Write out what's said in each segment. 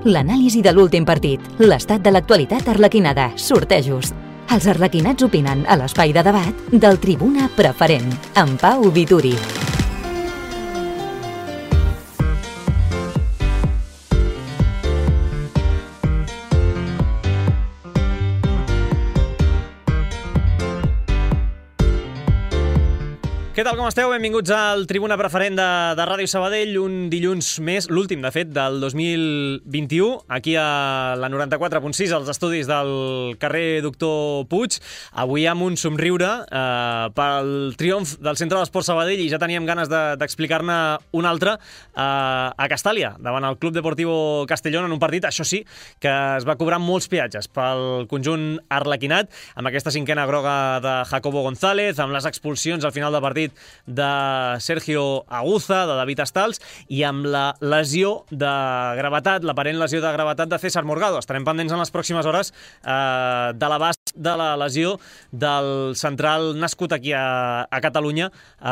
l'anàlisi de l'últim partit, l'estat de l'actualitat arlequinada, sortejos. Els arlequinats opinen a l'espai de debat del Tribuna Preferent, amb Pau Vituri. Què tal, com esteu? Benvinguts al Tribuna Preferent de Ràdio Sabadell, un dilluns més, l'últim, de fet, del 2021, aquí a la 94.6, als estudis del carrer Doctor Puig, avui amb un somriure pel triomf del Centre d'Esports Sabadell, i ja teníem ganes d'explicar-ne un altre a Castàlia, davant el Club Deportivo Castellón, en un partit, això sí, que es va cobrar molts peatges pel conjunt arlequinat, amb aquesta cinquena groga de Jacobo González, amb les expulsions al final del partit de Sergio Aguza, de David Astals, i amb la lesió de gravetat, l'aparent lesió de gravetat de César Morgado. Estarem pendents en les pròximes hores de l'abast de la lesió del central nascut aquí a Catalunya,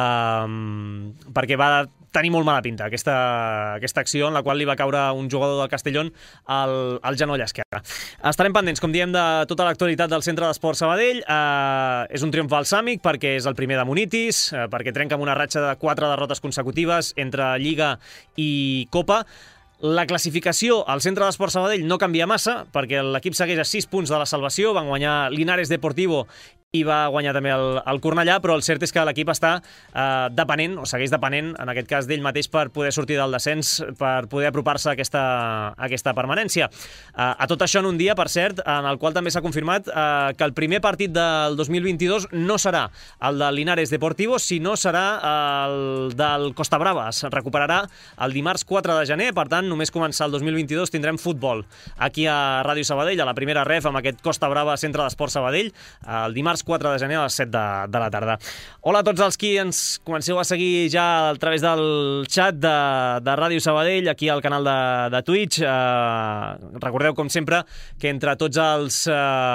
perquè va tenir molt mala pinta aquesta acció en la qual li va caure un jugador del Castellón al genoll esquerre. Estarem pendents, com diem, de tota l'actualitat del Centre d'Esports Sabadell. És un triomf balsàmic perquè és el primer de Munitis, perquè trenca amb una ratxa de 4 derrotes consecutives entre Lliga i Copa. La classificació al Centre d'Esports Sabadell no canvia massa, perquè l'equip segueix a 6 punts de la salvació. Van guanyar Linares Deportivo i va guanyar també el Cornellà, però el cert és que l'equip està depenent, o segueix depenent, en aquest cas d'ell mateix, per poder sortir del descens, per poder apropar-se a aquesta permanència. A tot això en un dia, per cert, en el qual també s'ha confirmat que el primer partit del 2022 no serà el del Linares Deportivo, sinó serà el del Costa Brava. Es recuperarà el dimarts 4 de gener, per tant, només començar el 2022 tindrem futbol aquí a Ràdio Sabadell, a la primera ref, amb aquest Costa Brava Centre d'Esports Sabadell, el dimarts 4 de gener a les 7 de la tarda. Hola a tots els qui ens comenceu a seguir ja a través del xat de Ràdio Sabadell, aquí al canal de Twitch. Recordeu, com sempre, que entre tots els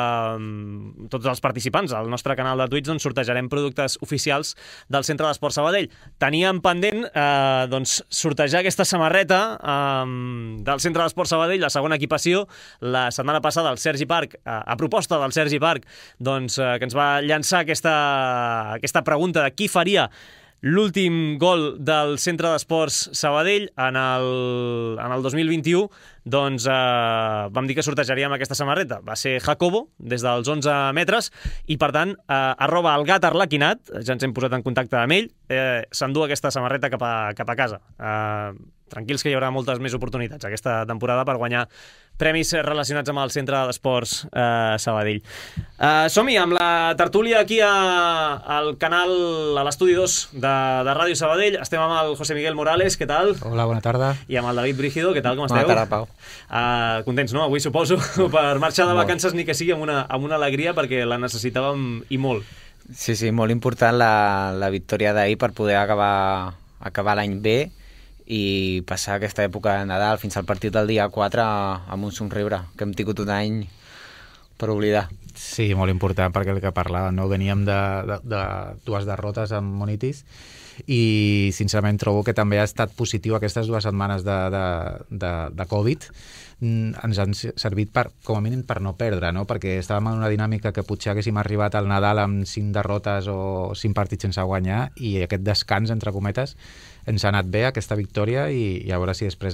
participants al nostre canal de Twitch doncs sortejarem productes oficials del Centre d'Esports Sabadell. Teníem pendent sortejar aquesta samarreta del Centre d'Esports Sabadell, la segona equipació. La setmana passada el Sergi Parc, a proposta del Sergi Parc, que ens va llançar aquesta pregunta de qui faria l'últim gol del Centre d'Esports Sabadell en el 2021, doncs vam dir que sortejaríem aquesta samarreta. Va ser Jacobo, des dels 11 metres, i per tant, @elgatarlequinat, ja ens hem posat en contacte amb ell, s'endú aquesta samarreta cap a casa. Tranquils, que hi haurà moltes més oportunitats aquesta temporada per guanyar premis relacionats amb el Centre d'Esports Sabadell. Som-hi amb la tertúlia aquí al canal, a l'estudi 2 de Ràdio Sabadell. Estem amb el José Miguel Morales, què tal? Hola, bona tarda. I amb el David Brígido, què tal, com esteu? Bona tarda, Pau. Contents, no? Avui suposo per marxar de vacances, ni que sigui amb una alegria, perquè la necessitàvem i molt. Sí, molt important la victòria d'ahir per poder acabar l'any bé i passar aquesta època de Nadal fins al partit del dia 4 amb un somriure, que hem tingut un any per oblidar. Sí, molt important, perquè el que parlàvem, no? Veníem de 2 derrotes amb Munitis i sincerament trobo que també ha estat positiu aquestes 2 setmanes de Covid. Ens han servit com a mínim per no perdre, no? Perquè estàvem en una dinàmica que potser haguéssim arribat al Nadal amb 5 derrotes o 5 partits sense guanyar, i aquest descans, entre cometes, ens ha anat bé, aquesta victòria, i a veure si després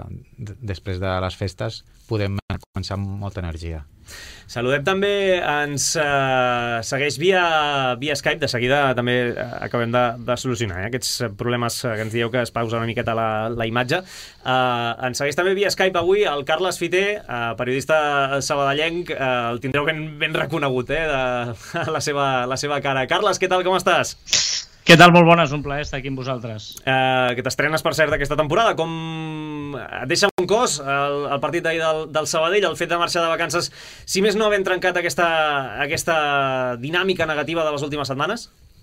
de les festes podem començar amb molta energia. Saludem també, ens segueix via Skype, de seguida també acabem de solucionar aquests problemes que ens dieu que es pausa una miqueta la imatge. Ens segueix també via Skype avui el Carles Fiter, periodista sabadellenc, el tindreu ben reconegut, la seva cara. Carles, què tal, com estàs? Què tal? Molt bones, un plaer estar aquí amb vosaltres. Que t'estrenes, per cert, aquesta temporada. Com et deixa un cos el partit d'ahir del Sabadell, el fet de marxar de vacances, si més no havent trencat aquesta dinàmica negativa de les últimes setmanes?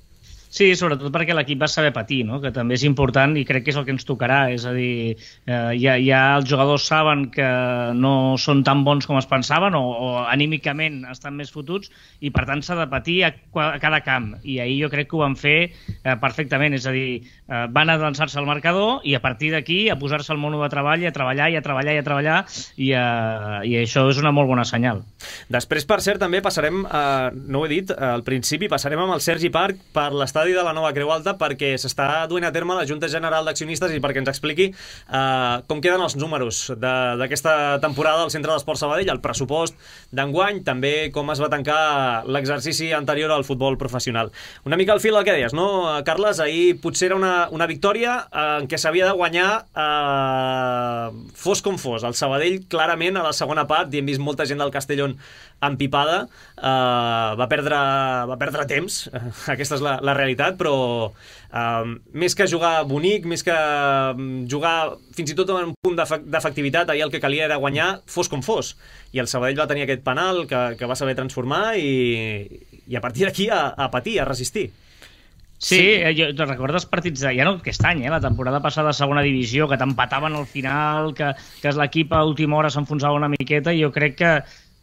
Sí, sobretot perquè l'equip va saber patir, no? Que també és important i crec que és el que ens tocarà. És a dir, ja els jugadors saben que no són tan bons com es pensaven o anímicament estan més fotuts i per tant s'ha de patir a cada camp. I ahir jo crec que ho van fer perfectament. És a dir, van a llançar-se al marcador i a partir d'aquí a posar-se al mono de treball i a treballar i a treballar i a treballar i això és una molt bona senyal. Després, per cert, també passarem, no ho he dit al principi, passarem amb el Sergi Parc per l'estadi de la Nova Creu Alta perquè s'està duent a terme la Junta General d'Accionistes i perquè ens expliqui com queden els números d'aquesta temporada al Centre d'Esport Sabadell, el pressupost d'enguany, també com es va tancar l'exercici anterior al futbol professional. Una mica al fil del que deies, no, Carles? Ahir potser era una victòria en què s'havia de guanyar fos com fos. El Sabadell, clarament, a la segona part, i hem vist molta gent del Castellón empipada, va perdre temps, aquesta és la realitat, però més que jugar bonic, més que jugar fins i tot en un punt d'efectivitat, ahir el que calia era guanyar fos com fos, i el Sabadell va tenir aquest penal que va saber transformar i a partir d'aquí a patir, a resistir. Sí, jo recordes partits ja no aquest any, la temporada passada a segona divisió, que t'empataven al final, que l'equip a última hora s'enfonsava una miqueta, i jo crec que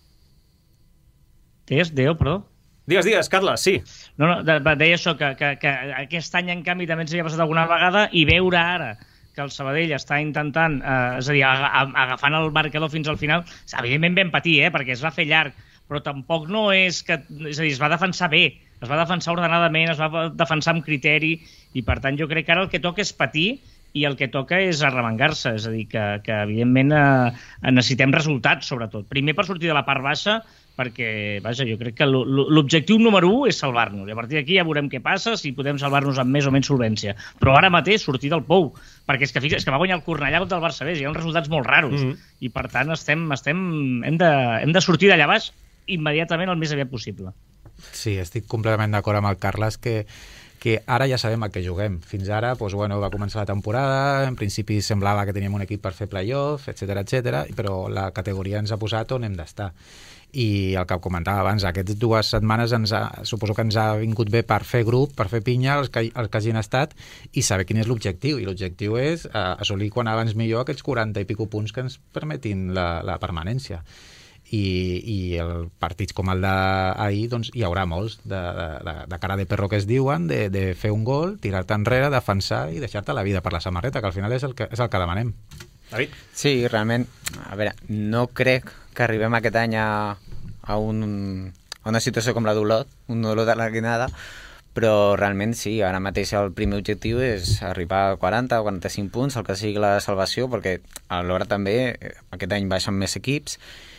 perdó. Digues, Carles, sí. No, deia això, que aquest any, en canvi, també ens havia passat alguna vegada, i veure ara que el Sabadell està intentant, és a dir, agafant el marcador fins al final, evidentment vam patir, perquè es va fer llarg, però tampoc no és que... És a dir, es va defensar bé, es va defensar ordenadament, es va defensar amb criteri, i per tant jo crec que ara el que toca és patir i el que toca és arremangar-se, és a dir, que evidentment necessitem resultats, sobretot. Primer per sortir de la part baixa, perquè, vaja, jo crec que l'objectiu número 1 és salvar-nos, i a partir d'aquí ja veurem què passa, si podem salvar-nos amb més o menys solvència. Però ara mateix sortir del pou, perquè és que va guanyar el Cornellà contra el Barça B, hi ha uns resultats molt raros, i per tant hem de sortir d'allà baix immediatament el més aviat possible. Sí, estic completament d'acord amb el Carles que ara ja sabem a què juguem. Fins ara va començar la temporada, en principi semblava que teníem un equip per fer playoff, etc, però la categoria ens ha posat on hem d'estar. I el que comentava abans, aquestes 2 setmanes suposo que ens ha vingut bé per fer grup, per fer pinya, els que hagin estat, i saber quin és l'objectiu. I l'objectiu és assolir quan abans millor aquests 40 i pico punts que ens permetin la permanència. I el partits com el d'ahir, doncs hi haurà molts de cara de perro que es diuen, de fer un gol, tirar-te enrere, defensar i deixar-te la vida per la samarreta, que al final és el que demanem. David? Sí, realment, a veure, no crec que arribem aquest any a una situació com la d'Olot, un Olot de la Guinada, però realment sí, ara mateix el primer objectiu és arribar a 40 o 45 punts, el que sigui la salvació, perquè alhora també aquest any baixen més equips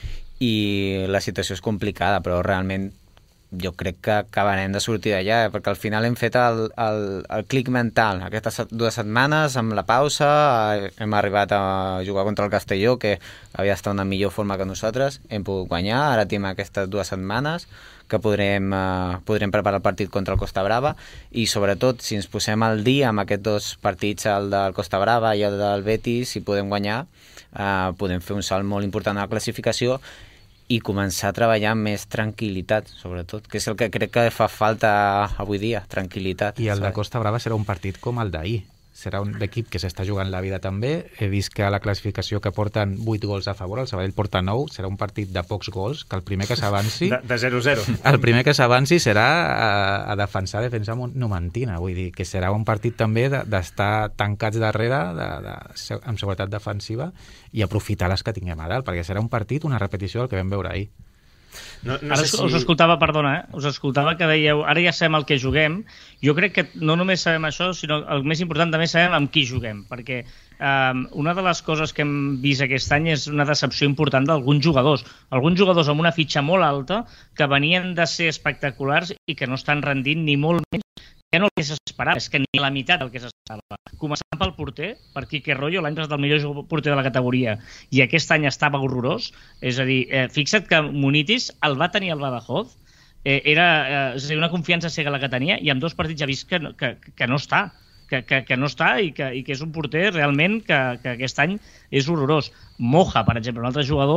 i la situació és complicada, però realment jo crec que acabarem de sortir d'allà, perquè al final hem fet el clic mental. Aquestes 2 setmanes, amb la pausa, hem arribat a jugar contra el Castelló, que havia estat una millor forma que nosaltres, hem pogut guanyar, ara tenim aquestes 2 setmanes que podrem preparar el partit contra el Costa Brava, i sobretot, si ens posem al dia amb aquests 2 partits, el del Costa Brava i el del Betis, si podem guanyar, podem fer un salt molt important a la classificació i començar a treballar amb més tranquil·litat, sobretot, que és el que crec que fa falta avui dia, tranquil·litat. I el de Costa Brava serà un partit com el d'ahir. Serà un equip que s'està jugant la vida també. He vist que a la classificació que porten 8 gols a favor, el Sabadell porta 9, serà un partit de pocs gols, que el primer que s'avanci... De 0-0. El primer que s'avanci serà a defensar defensa numantina, vull dir, que serà un partit també d'estar tancats darrere, amb seguretat defensiva, i aprofitar les que tinguem a dalt, perquè serà un partit, una repetició del que vam veure ahir. No sé si... Us escoltava, perdona, us escoltava que dèieu, ara ja sabem el que juguem. Jo crec que no només sabem això, sinó el més important també sabem amb qui juguem, perquè una de les coses que hem vist aquest any és una decepció important d'alguns jugadors amb una fitxa molt alta, que venien de ser espectaculars i que no estan rendint ni molt menys ja no el que s'esperava, és que ni la meitat del que s'esperava. Començant pel porter, per Quique Royo, l'any passat el millor porter de la categoria, i aquest any estava horrorós. És a dir, fixa't que Munitis el va tenir al Badajoz, era una confiança cega la que tenia, i amb 2 partits ja vist que no està, que no està i que és un porter realment que aquest any és horrorós. Moja, per exemple, un altre jugador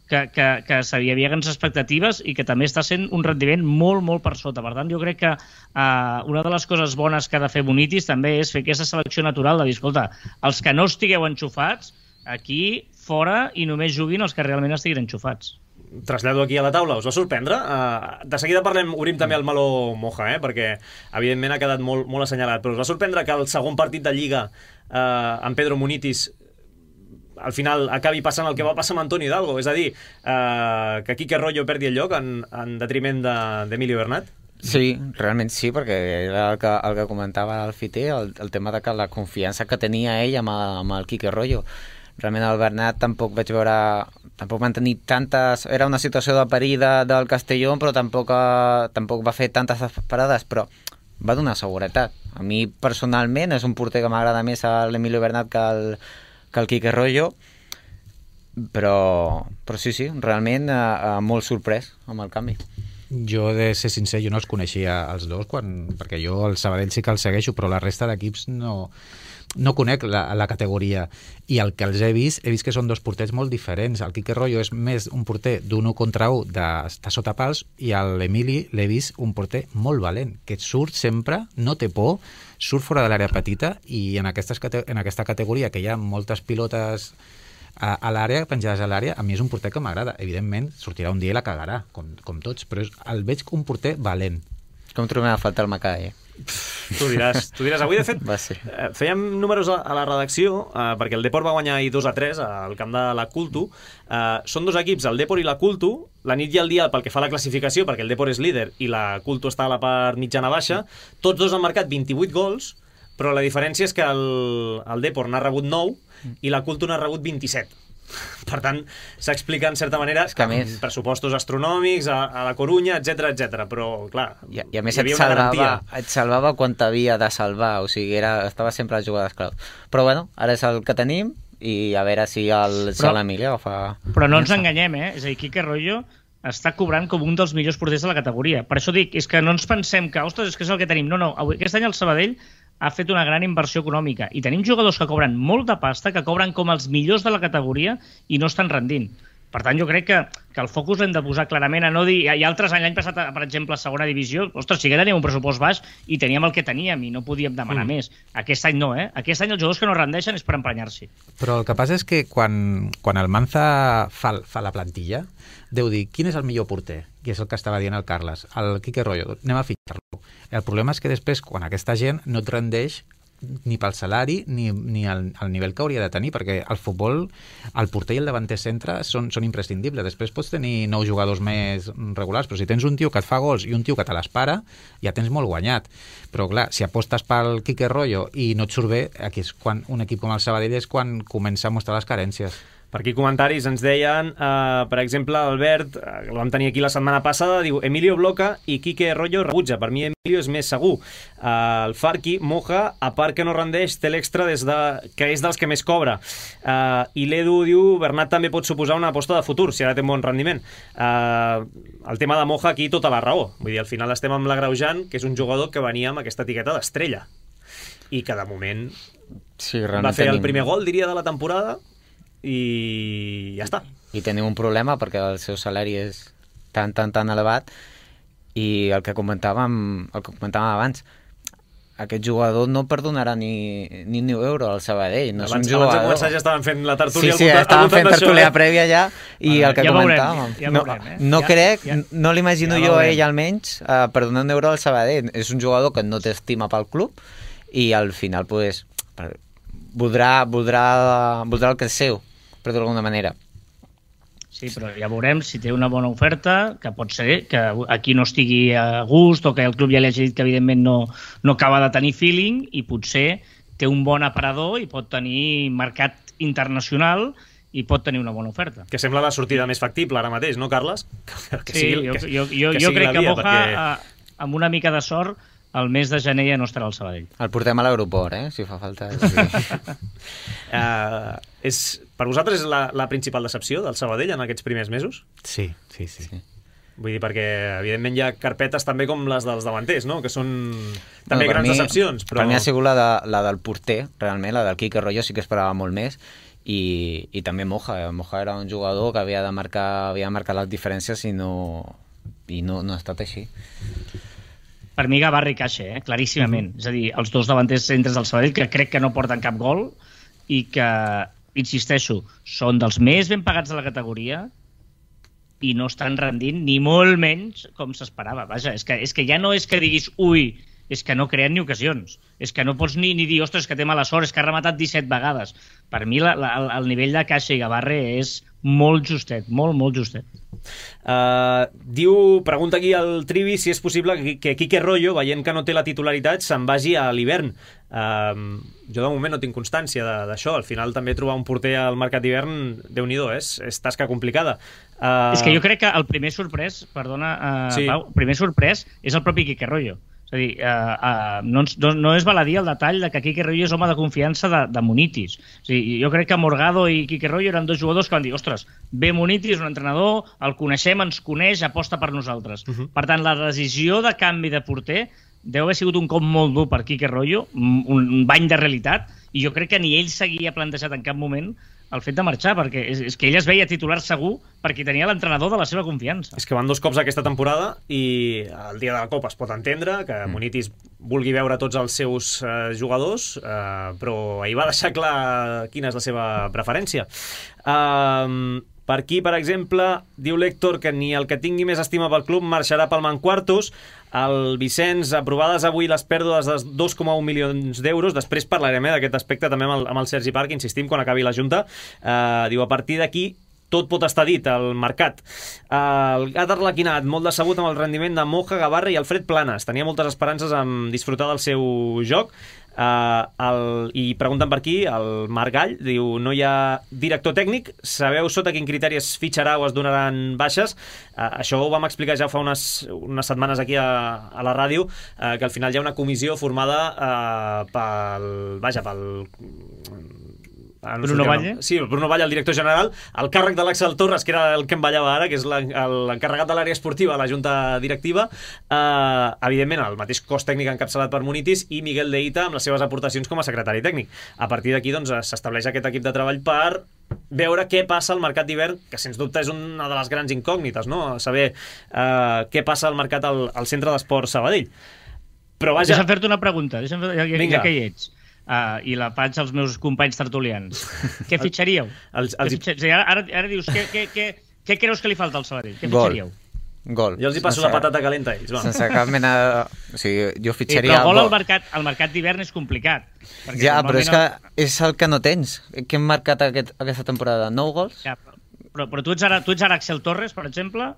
que hi havia grans expectatives i que també està sent un rendiment molt, molt per sota. Per tant, jo crec que una de les coses bones que ha de fer Bonitis també és fer aquesta selecció natural de dir, escolta, els que no estigueu enxufats, aquí fora i només juguin els que realment estiguin enxufats. Trasllado aquí a la taula, us va sorprendre? De seguida obrim també el meló Moja, perquè evidentment ha quedat molt, molt assenyalat, però us va sorprendre que el segon partit de Lliga amb Pedro Munitis al final acabi passant el que va passar amb Antonio Hidalgo, és a dir, que Quique Royo perdi el lloc en detriment d'Emilio Bernat? Sí, realment sí, perquè era el que comentava el Fiter, el tema de que la confiança que tenia ell amb el Quique Royo. Realment el Bernat tampoc van tenir tantes... Era una situació de perill del Castellón, però tampoc va fer tantes parades, però va donar seguretat. A mi, personalment, és un porter que m'agrada més l'Emilio Bernat que el Quique Royo, però sí, realment molt sorprès amb el canvi. Jo, he de ser sincer, jo no els coneixia els dos, perquè jo el Sabadell sí que el segueixo, però la resta d'equips no conec la categoria, i el que els he vist que són dos porters molt diferents. El Quique Royo és més un porter d'un 1 contra 1 d'estar sota pals, i l'Emili l'he vist un porter molt valent, que surt sempre, no té por, surt fora de l'àrea petita, i en aquesta categoria que hi ha moltes pilotes a l'àrea, penjades a l'àrea, a mi és un porter que m'agrada. Evidentment, sortirà un dia i la cagarà, com tots, però el veig un porter valent. Com trobem a faltar el Macai, Tu diràs. Avui, de fet, fèiem números a la redacció, perquè el Depor va guanyar 2-3 al camp de la Cultu. Són dos equips, el Depor i la Cultu, la nit i el dia pel que fa a la classificació, perquè el Depor és líder i la Cultu està a la part mitjana-baixa. Tots dos han marcat 28 gols, però la diferència és que el Depor n'ha rebut 9 i la Cultu n'ha rebut 27. Per tant, s'explica en certa manera amb pressupostos astronòmics a la Corunya, etc. Però, clar, i a més et salvava quan t'havia de salvar, o sigui, estava sempre a les jugades claus. Però bueno, ara és el que tenim, i a veure si l'Emili agafa... Però no ens enganyem, és a dir, Quique Royo està cobrant com un dels millors porters de la categoria. Per això dic, és que no ens pensem que, ostres, és que és el que tenim. No, aquest any el Sabadell ha fet una gran inversió econòmica i tenim jugadors que cobren molta pasta, que cobren com els millors de la categoria i no estan rendint. Per tant, jo crec que el focus l'hem de posar clarament a no dir... Hi ha altres anys, l'any passat, per exemple, a segona divisió, ostres, sí que teníem un pressupost baix i teníem el que teníem i no podíem demanar més. Aquest any no, Aquest any els jugadors que no rendeixen és per emprenyar-s'hi. Però el que passa és que quan el Manza fa la plantilla, deu dir, quin és el millor porter? I és el que estava dient el Carles, el Quique Royo, anem a fitxar-lo. El problema és que després, quan aquesta gent no et rendeix ni pel salari ni al nivell que hauria de tenir, perquè al futbol el porter i el davanter centre són imprescindibles. Després pots tenir 9 jugadors més regulars, però si tens un tio que et fa gols i un tio que te l'espara, ja tens molt guanyat. Però clar, si apostes pel Quique Royo i no et surt bé, aquí és quan un equip com el Sabadell és quan comença a mostrar les carències. Per aquí comentaris ens deien, per exemple, Albert, que el vam tenir aquí la setmana passada, diu Emilio bloca i Quique Royo rebutja. Per mi Emilio és més segur. El Farqui, Moja, a part que no rendeix, té l'extra que és dels que més cobra. I l'Edu diu, Bernat també pot suposar una aposta de futur, si ara té un bon rendiment. El tema de Moja aquí tota la raó. Vull dir, al final estem amb l'agreujant, que és un jugador que venia amb aquesta etiqueta d'estrella. I que de moment va fer el primer gol, diria, de la temporada, i ja està. I tenim un problema perquè el seu salari és tan elevat, i el que comentàvem abans, aquest jugador no perdonarà ni un euro al Sabadell. Abans de començar ja estaven fent la tertúlia. Sí, estaven fent tertúlia prèvia ja, i el que comentàvem. No crec, no l'imagino jo a ell almenys perdonar un euro al Sabadell. És un jugador que no t'estima pel club i al final voldrà el que és seu, per dir d'alguna manera. Sí, però ja veurem si té una bona oferta, que pot ser que aquí no estigui a gust o que el club ja li hagi dit que evidentment no acaba de tenir feeling, i potser té un bon aparador i pot tenir mercat internacional i pot tenir una bona oferta. Que sembla la sortida més factible ara mateix, no, Carles? Sí, jo crec que Moja, amb una mica de sort, el mes de gener ja no estarà al Sabadell. El portem a l'aeroport, si fa falta. Per vosaltres és la principal decepció del Sabadell en aquests primers mesos? Sí. Vull dir, perquè evidentment hi ha carpetes també com les dels davanters, no? Que són també grans decepcions. Per mi ha sigut la del porter, realment, la del Quique Royo, sí que esperava molt més, i també Moja. Moja era un jugador que havia de marcar les diferències i no ha estat així. Per mi Gavarra i Caixa, claríssimament. És a dir, els dos davanters centres del Sabadell que crec que no porten cap gol i que, insisteixo, són dels més ben pagats de la categoria i no estan rendint ni molt menys com s'esperava. Vaja, és que ja no és que diguis ui, és que no creen ni ocasions. És que no pots ni dir, ostres, que té mala sort, és que ha rematat 17 vegades. Per mi el nivell de Caixa i Gavarra és molt justet, molt justet. Pregunta aquí al Trivi si és possible que Quique Royo, veient que no té la titularitat, se'n vagi a l'hivern. Jo de moment no tinc constància d'això. Al final també trobar un porter al mercat d'hivern, Déu-n'hi-do, és tasca complicada. És que jo crec que el primer sorprès, perdona, sí. Pau, el primer sorprès és el propi Quique Royo. És a dir, no és baladí el detall de que Quique Royo és home de confiança de Munitis. És a dir, jo crec que Morgado i Quique Royo eren dos jugadors que van dir, ostres, ve Munitis, un entrenador, el coneixem, ens coneix, aposta per nosaltres. Per tant, la decisió de canvi de porter deu haver sigut un cop molt dur per Quique Royo, un bany de realitat, i jo crec que ni ell s'havia plantejat en cap moment el fet de marxar, perquè és que ell es veia titular segur perquè tenia l'entrenador de la seva confiança. És que van 2 cops aquesta temporada i el dia de la Copa es pot entendre que Munitis vulgui veure tots els seus jugadors, però ahir va deixar clar quina és la seva preferència. Per aquí, per exemple, diu l'Héctor que ni el que tingui més estima pel club marxarà pel Mancuartos. El Vicenç, aprovades avui les pèrdues de 2,1 milions d'euros. Després parlarem d'aquest aspecte també amb el Sergi Parc, insistim, quan acabi la Junta. Diu, a partir d'aquí tot pot estar dit al mercat. El Gat Arlequinat, molt decebut amb el rendiment de Moja, Gavarra i Alfred Planes. Tenia moltes esperances en disfrutar del seu joc. I pregunten per aquí, el Marc Gall diu, no hi ha director tècnic, sabeu sota quin criteri es fitxarà o es donaran baixes? Això ho vam explicar ja fa unes setmanes aquí a la ràdio, que al final hi ha una comissió formada pel Bruno Valle? Sí, el Bruno Valle, el director general, el càrrec de l'Àxel Torres, que era el que em ballava ara, que és l'encarregat de l'àrea esportiva a la junta directiva, evidentment el mateix cos tècnic encapçalat per Munitis i Miguel de Ita amb les seves aportacions com a secretari tècnic. A partir d'aquí doncs, s'estableix aquest equip de treball per veure què passa al mercat d'hivern, que sens dubte és una de les grans incògnites, no? Saber què passa al mercat al centre d'esport Sabadell. Però vaja... Deixa'm fer-te una pregunta, ja que hi ets. I la faig als meus companys tertulians. Què fitxaríeu? Ara dius, què creus que li falta al Sabadell? Què fitxaríeu? Gol. Jo els hi passo la patata calenta a ells. Sense cap mena de... O sigui, jo fitxaria... Però gol al mercat d'hivern és complicat. Ja, però és que és el que no tens. Què hem marcat aquesta temporada? 9 gols? Ja, però tu ets ara Axel Torres, per exemple,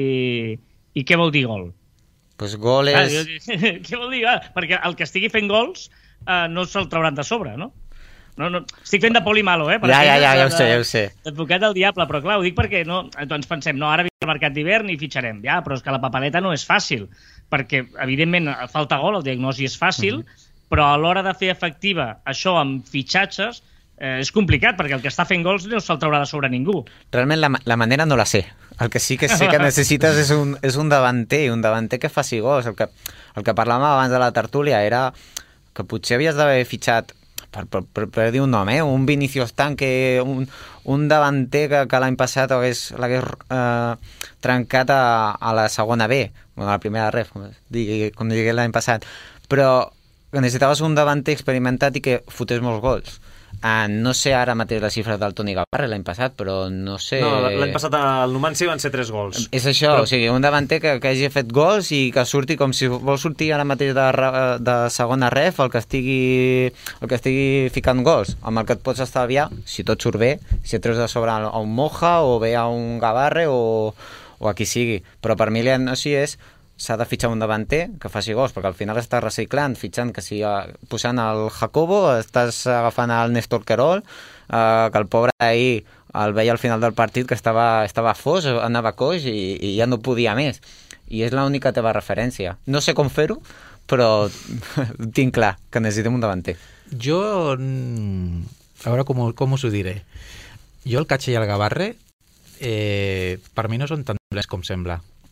i què vol dir gol? Pues gol és... Què vol dir? Perquè el que estigui fent gols no se'l trauran de sobre, no? No, estic fent de Poli Malo, Ja ho sé. Advocat del diable, però clar, ho dic perquè ens pensem, ara ve el mercat d'hivern i fitxarem. Ja, però és que la papeleta no és fàcil, perquè, evidentment, falta gol, el diagnòsi és fàcil, però a l'hora de fer efectiva això amb fitxatges és complicat, perquè el que està fent gols no se'l traurà de sobre ningú. Realment la manera no la sé. El que sí que sé que necessites és un davanter que faci gols. El que parlàvem abans de la tertúlia era que potser havies d'haver fitxat, per dir un nom, un Vinicius Tanque, un davanter que l'any passat l'hagués trencat a la segona B, a la primera ref, com digué l'any passat, però necessitaves un davanter experimentat i que fotés molts gols. No sé ara mateix les xifres del Toni Gavarra l'any passat, però no sé... No, l'any passat al Numancia van ser 3 gols. És això, o sigui, un davanter que hagi fet gols i que surti com si vol sortir ara mateix de segona ref, el que estigui ficant gols, amb el que et pots estalviar, si tot surt bé, si et treus de sobre a un Moja o bé a un Gavarra o a qui sigui. Però per mi l'anunci és s'ha de fitxar un davanter que faci gols, perquè al final estàs reciclant, fitxant, que si posant el Jacobo, estàs agafant el Néstor Querol, que el pobre ahir el veia al final del partit que estava fos, anava coix i ja no podia més. I és l'única teva referència. No sé com fer-ho, però tinc clar que necessitem un davanter. Jo, a veure com us ho diré. Jo el Catxa i el Gavarra per mi no són tan dolents com sembla.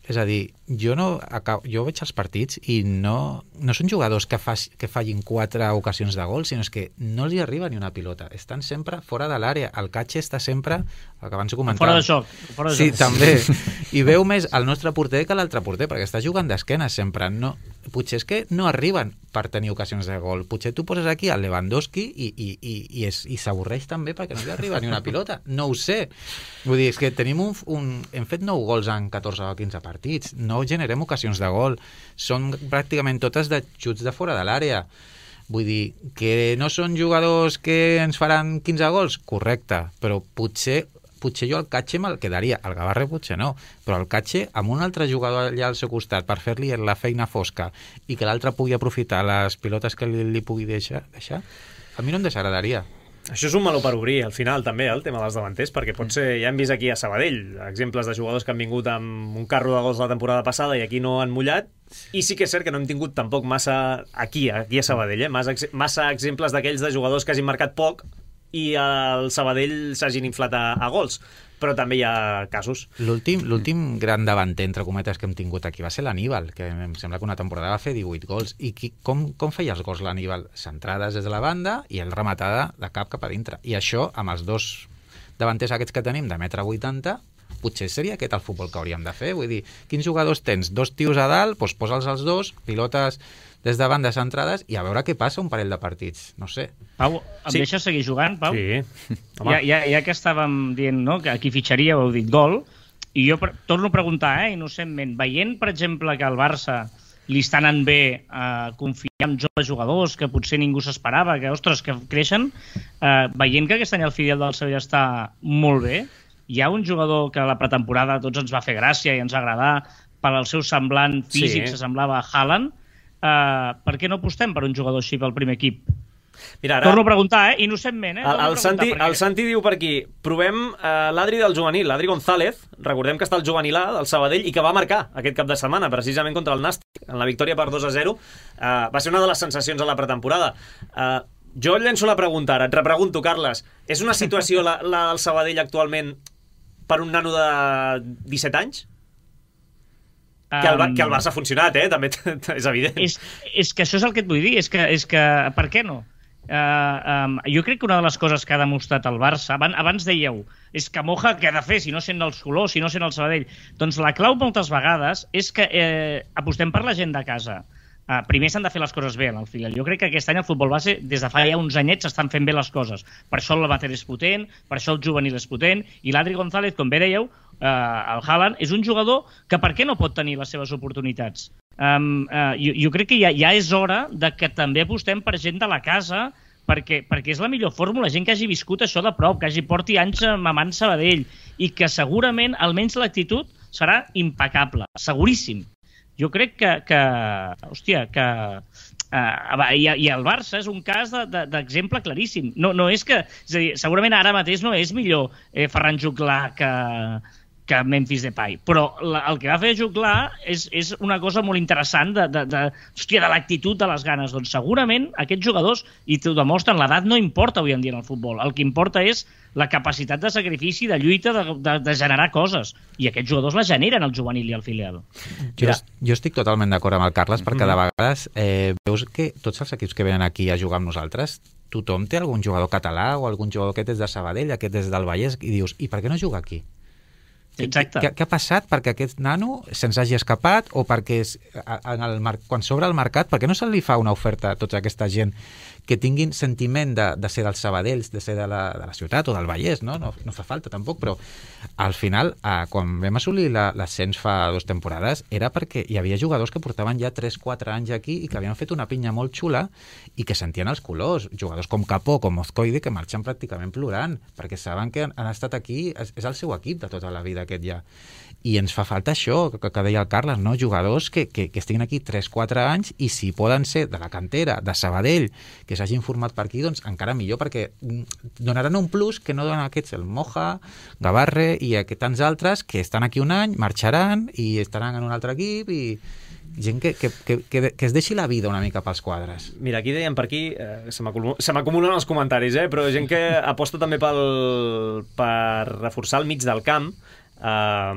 És a dir, jo veig els partits i no són jugadors que fallin 4 ocasions de gol, sinó que no els hi arriba ni una pilota. Estan sempre fora de l'àrea. El Catxe està sempre, el que abans ho comentàvem. Fora de joc. Sí, també. I veu més el nostre porter que l'altre porter, perquè està jugant d'esquena sempre. Potser és que no arriben per tenir ocasions de gol. Potser tu poses aquí el Lewandowski i s'avorreix també perquè no li arriba ni una pilota. No ho sé. Vull dir, és que tenim hem fet 9 gols en 14 o 15 partits. No generem ocasions de gol. Són pràcticament totes de xuts de fora de l'àrea. Vull dir, que no són jugadors que ens faran 15 gols? Correcte, però potser jo el Catxe me'l quedaria, el Gavarre potser no, però el Catxe amb un altre jugador allà al seu costat per fer-li la feina fosca i que l'altre pugui aprofitar les pilotes que li pugui deixar, a mi no em desagradaria. Això és un meló per obrir, al final, també, el tema dels davanters, perquè potser ja hem vist aquí a Sabadell exemples de jugadors que han vingut amb un carro de gols la temporada passada i aquí no han mullat, i sí que és cert que no hem tingut tampoc massa aquí a Sabadell, massa exemples d'aquells de jugadors que hagin marcat poc i el Sabadell s'hagin inflat a gols, però també hi ha casos. L'últim gran davanter, entre cometes, que hem tingut aquí va ser l'Aníbal, que em sembla que una temporada va fer 18 gols. I com feia els gols l'Aníbal? Centrades des de la banda i el rematada de cap a dintre. I això, amb els dos davanters aquests que tenim de 1,80 m, potser seria aquest el futbol que hauríem de fer. Vull dir, quins jugadors tens? 2 tios a dalt, doncs posa'ls els dos, pilotes des de bandes centrades i a veure què passa un parell de partits. No sé. Pau, em deixes seguir jugant, Pau? Sí. Ja que estàvem dient, no?, que a qui fitxaríeu, heu dit gol, i jo torno a preguntar, innocentment, veient, per exemple, que al Barça li està anant bé confiar en joves jugadors que potser ningú s'esperava, que, ostres, que creixen, veient que aquest any el filial del Sevilla està molt bé, hi ha un jugador que a la pretemporada a tots ens va fer gràcia i ens agradar per al seu semblant físic, s'assemblava a Haaland. Per què no apostem per un jugador així pel primer equip? Mira, ara, torno a preguntar, innocentment. El Santi diu per aquí, provem l'Adri del juvenil, l'Adri González, recordem que està el juvenil A del Sabadell i que va marcar aquest cap de setmana, precisament contra el Nàstic, en la victòria per 2-0. Va ser una de les sensacions a la pretemporada. Jo et llenço la pregunta ara, et repregunto, Carles, és una situació la del Sabadell actualment per un nano de 17 anys? Que el Barça ha funcionat, també és evident. És que això és el que et vull dir, és que per què no? Jo crec que una de les coses que ha demostrat el Barça, abans dèieu, és que Moja què ha de fer si no sent els colors, si no sent el Sabadell? Doncs la clau moltes vegades és que apostem per la gent de casa. Primer s'han de fer les coses bé en el filial. Jo crec que aquest any el futbol base, des de fa ja uns anyets, s'estan fent bé les coses. Per això el Bater és potent, per això el juvenil és potent, i l'Adri González, com bé dèieu, el Haaland, és un jugador que per què no pot tenir les seves oportunitats? Jo crec que ja és hora de que també apostem per gent de la casa, perquè és la millor fórmula, gent que hagi viscut això de prop, que porti anys mamant Sabadell, i que segurament, almenys l'actitud, serà impecable, seguríssim. Jo crec que hòstia, i el Barça és un cas d'exemple claríssim. No és que, és a dir, segurament ara mateix no és millor Ferran Juclà que Memphis Depay, però el que va fer Juclà és una cosa molt interessant de l'actitud, de les ganes. Doncs segurament aquests jugadors, i t'ho demostren, l'edat no importa avui en dia en el futbol, el que importa és la capacitat de sacrifici, de lluita, de generar coses, i aquests jugadors la generen al juvenil i al filial. Jo estic totalment d'acord amb el Carles, perquè de vegades veus que tots els equips que venen aquí a jugar amb nosaltres, tothom té algun jugador català o algun jugador que és de Sabadell, aquest és del Vallès, i dius, i per què no juga aquí? Exacte. Què ha passat perquè aquest nano se'ns hagi escapat, o perquè quan s'obre el mercat, per què no se li fa una oferta a tota aquesta gent que tinguin sentiment de ser dels Sabadells, de ser de la ciutat o del Vallès, no fa falta tampoc, però al final, quan vam assolir l'ascens fa 2 temporades, era perquè hi havia jugadors que portaven ja 3-4 anys aquí i que havien fet una pinya molt xula i que sentien els colors, jugadors com Capó, com Mozcoide, que marxen pràcticament plorant, perquè saben que han estat aquí, és el seu equip de tota la vida aquest ja. I ens fa falta això, que deia el Carles, no? Jugadors que estiguin aquí 3-4 anys, i si poden ser de la cantera, de Sabadell, que s'hagin format per aquí, doncs encara millor, perquè donaran un plus que no donen aquests, el Moja, Gavarre i tants altres, que estan aquí un any, marxaran i estaran en un altre equip, i gent que es deixi la vida una mica pels quadres. Mira, aquí deien per aquí, se m'acumulen els comentaris, però gent que aposta també per reforçar el mig del camp.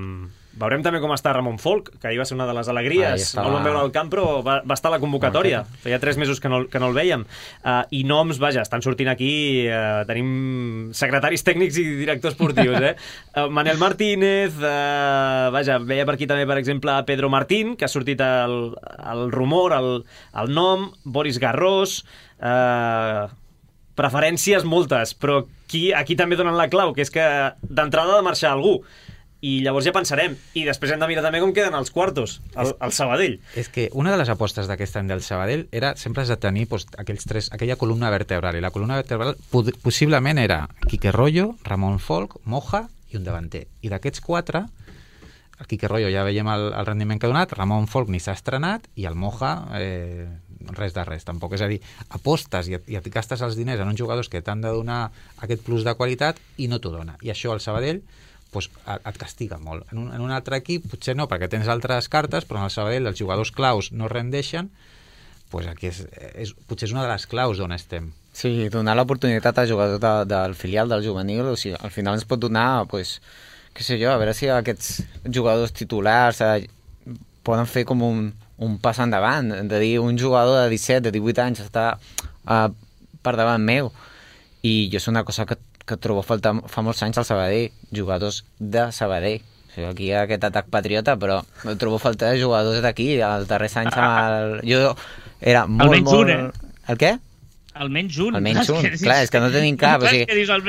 Veurem també com està Ramon Folk, que ahir va ser una de les alegries. No el vam veure al camp, però va estar a la convocatòria. Feia 3 mesos que no el veiem. I noms, vaja, estan sortint aquí. Tenim secretaris tècnics i directors esportius, Manel Martínez, vaja, veia per aquí també, per exemple, Pedro Martín, que ha sortit el rumor, el nom, Boris Garrós... Preferències moltes, però aquí també donen la clau, que és que d'entrada ha de marxar algú. I llavors ja pensarem. I després hem de mirar també com queden els quartos, el Sabadell. És que una de les apostes d'aquest any del Sabadell era sempre de tenir aquella columna vertebral. I la columna vertebral possiblement era Quique Royo, Ramon Folk, Moja i un davanter. I d'aquests 4, el Quique Royo ja veiem el rendiment que ha donat, Ramon Folk ni s'ha estrenat i el Moja... res de res, tampoc. És a dir, apostes i et gastes els diners en uns jugadors que t'han de donar aquest plus de qualitat i no t'ho dona. I això al Sabadell et castiga molt. En un altre equip potser no, perquè tens altres cartes, però en el Sabadell els jugadors claus no rendeixen, aquí potser és una de les claus d'on estem. Sí, donar l'oportunitat al jugador del filial, del juvenil, o sigui, al final ens pot donar, què sé jo, a veure si aquests jugadors titulars poden fer com un pas endavant, de dir un jugador de 17, de 18 anys està per davant meu. I jo és una cosa que trobo a faltar fa molts anys al Sabadell, jugadors de Sabadell. O sigui, aquí hi ha aquest atac patriota, però trobo a faltar jugadors d'aquí, els darrers anys jo era molt... Almenys un, El què? Almenys un. Almenys un, clar, és que no tenim cap. O sigui,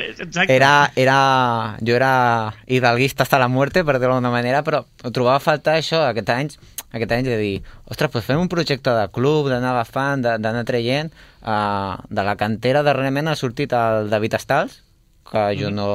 jo era hidalguista hasta la muerte, per dir-ho d'alguna manera, però trobava a faltar això aquest any de dir, ostres, fem un projecte de club, d'anar agafant, d'anar traient. De la cantera darrerament ha sortit el David Estals, que jo no...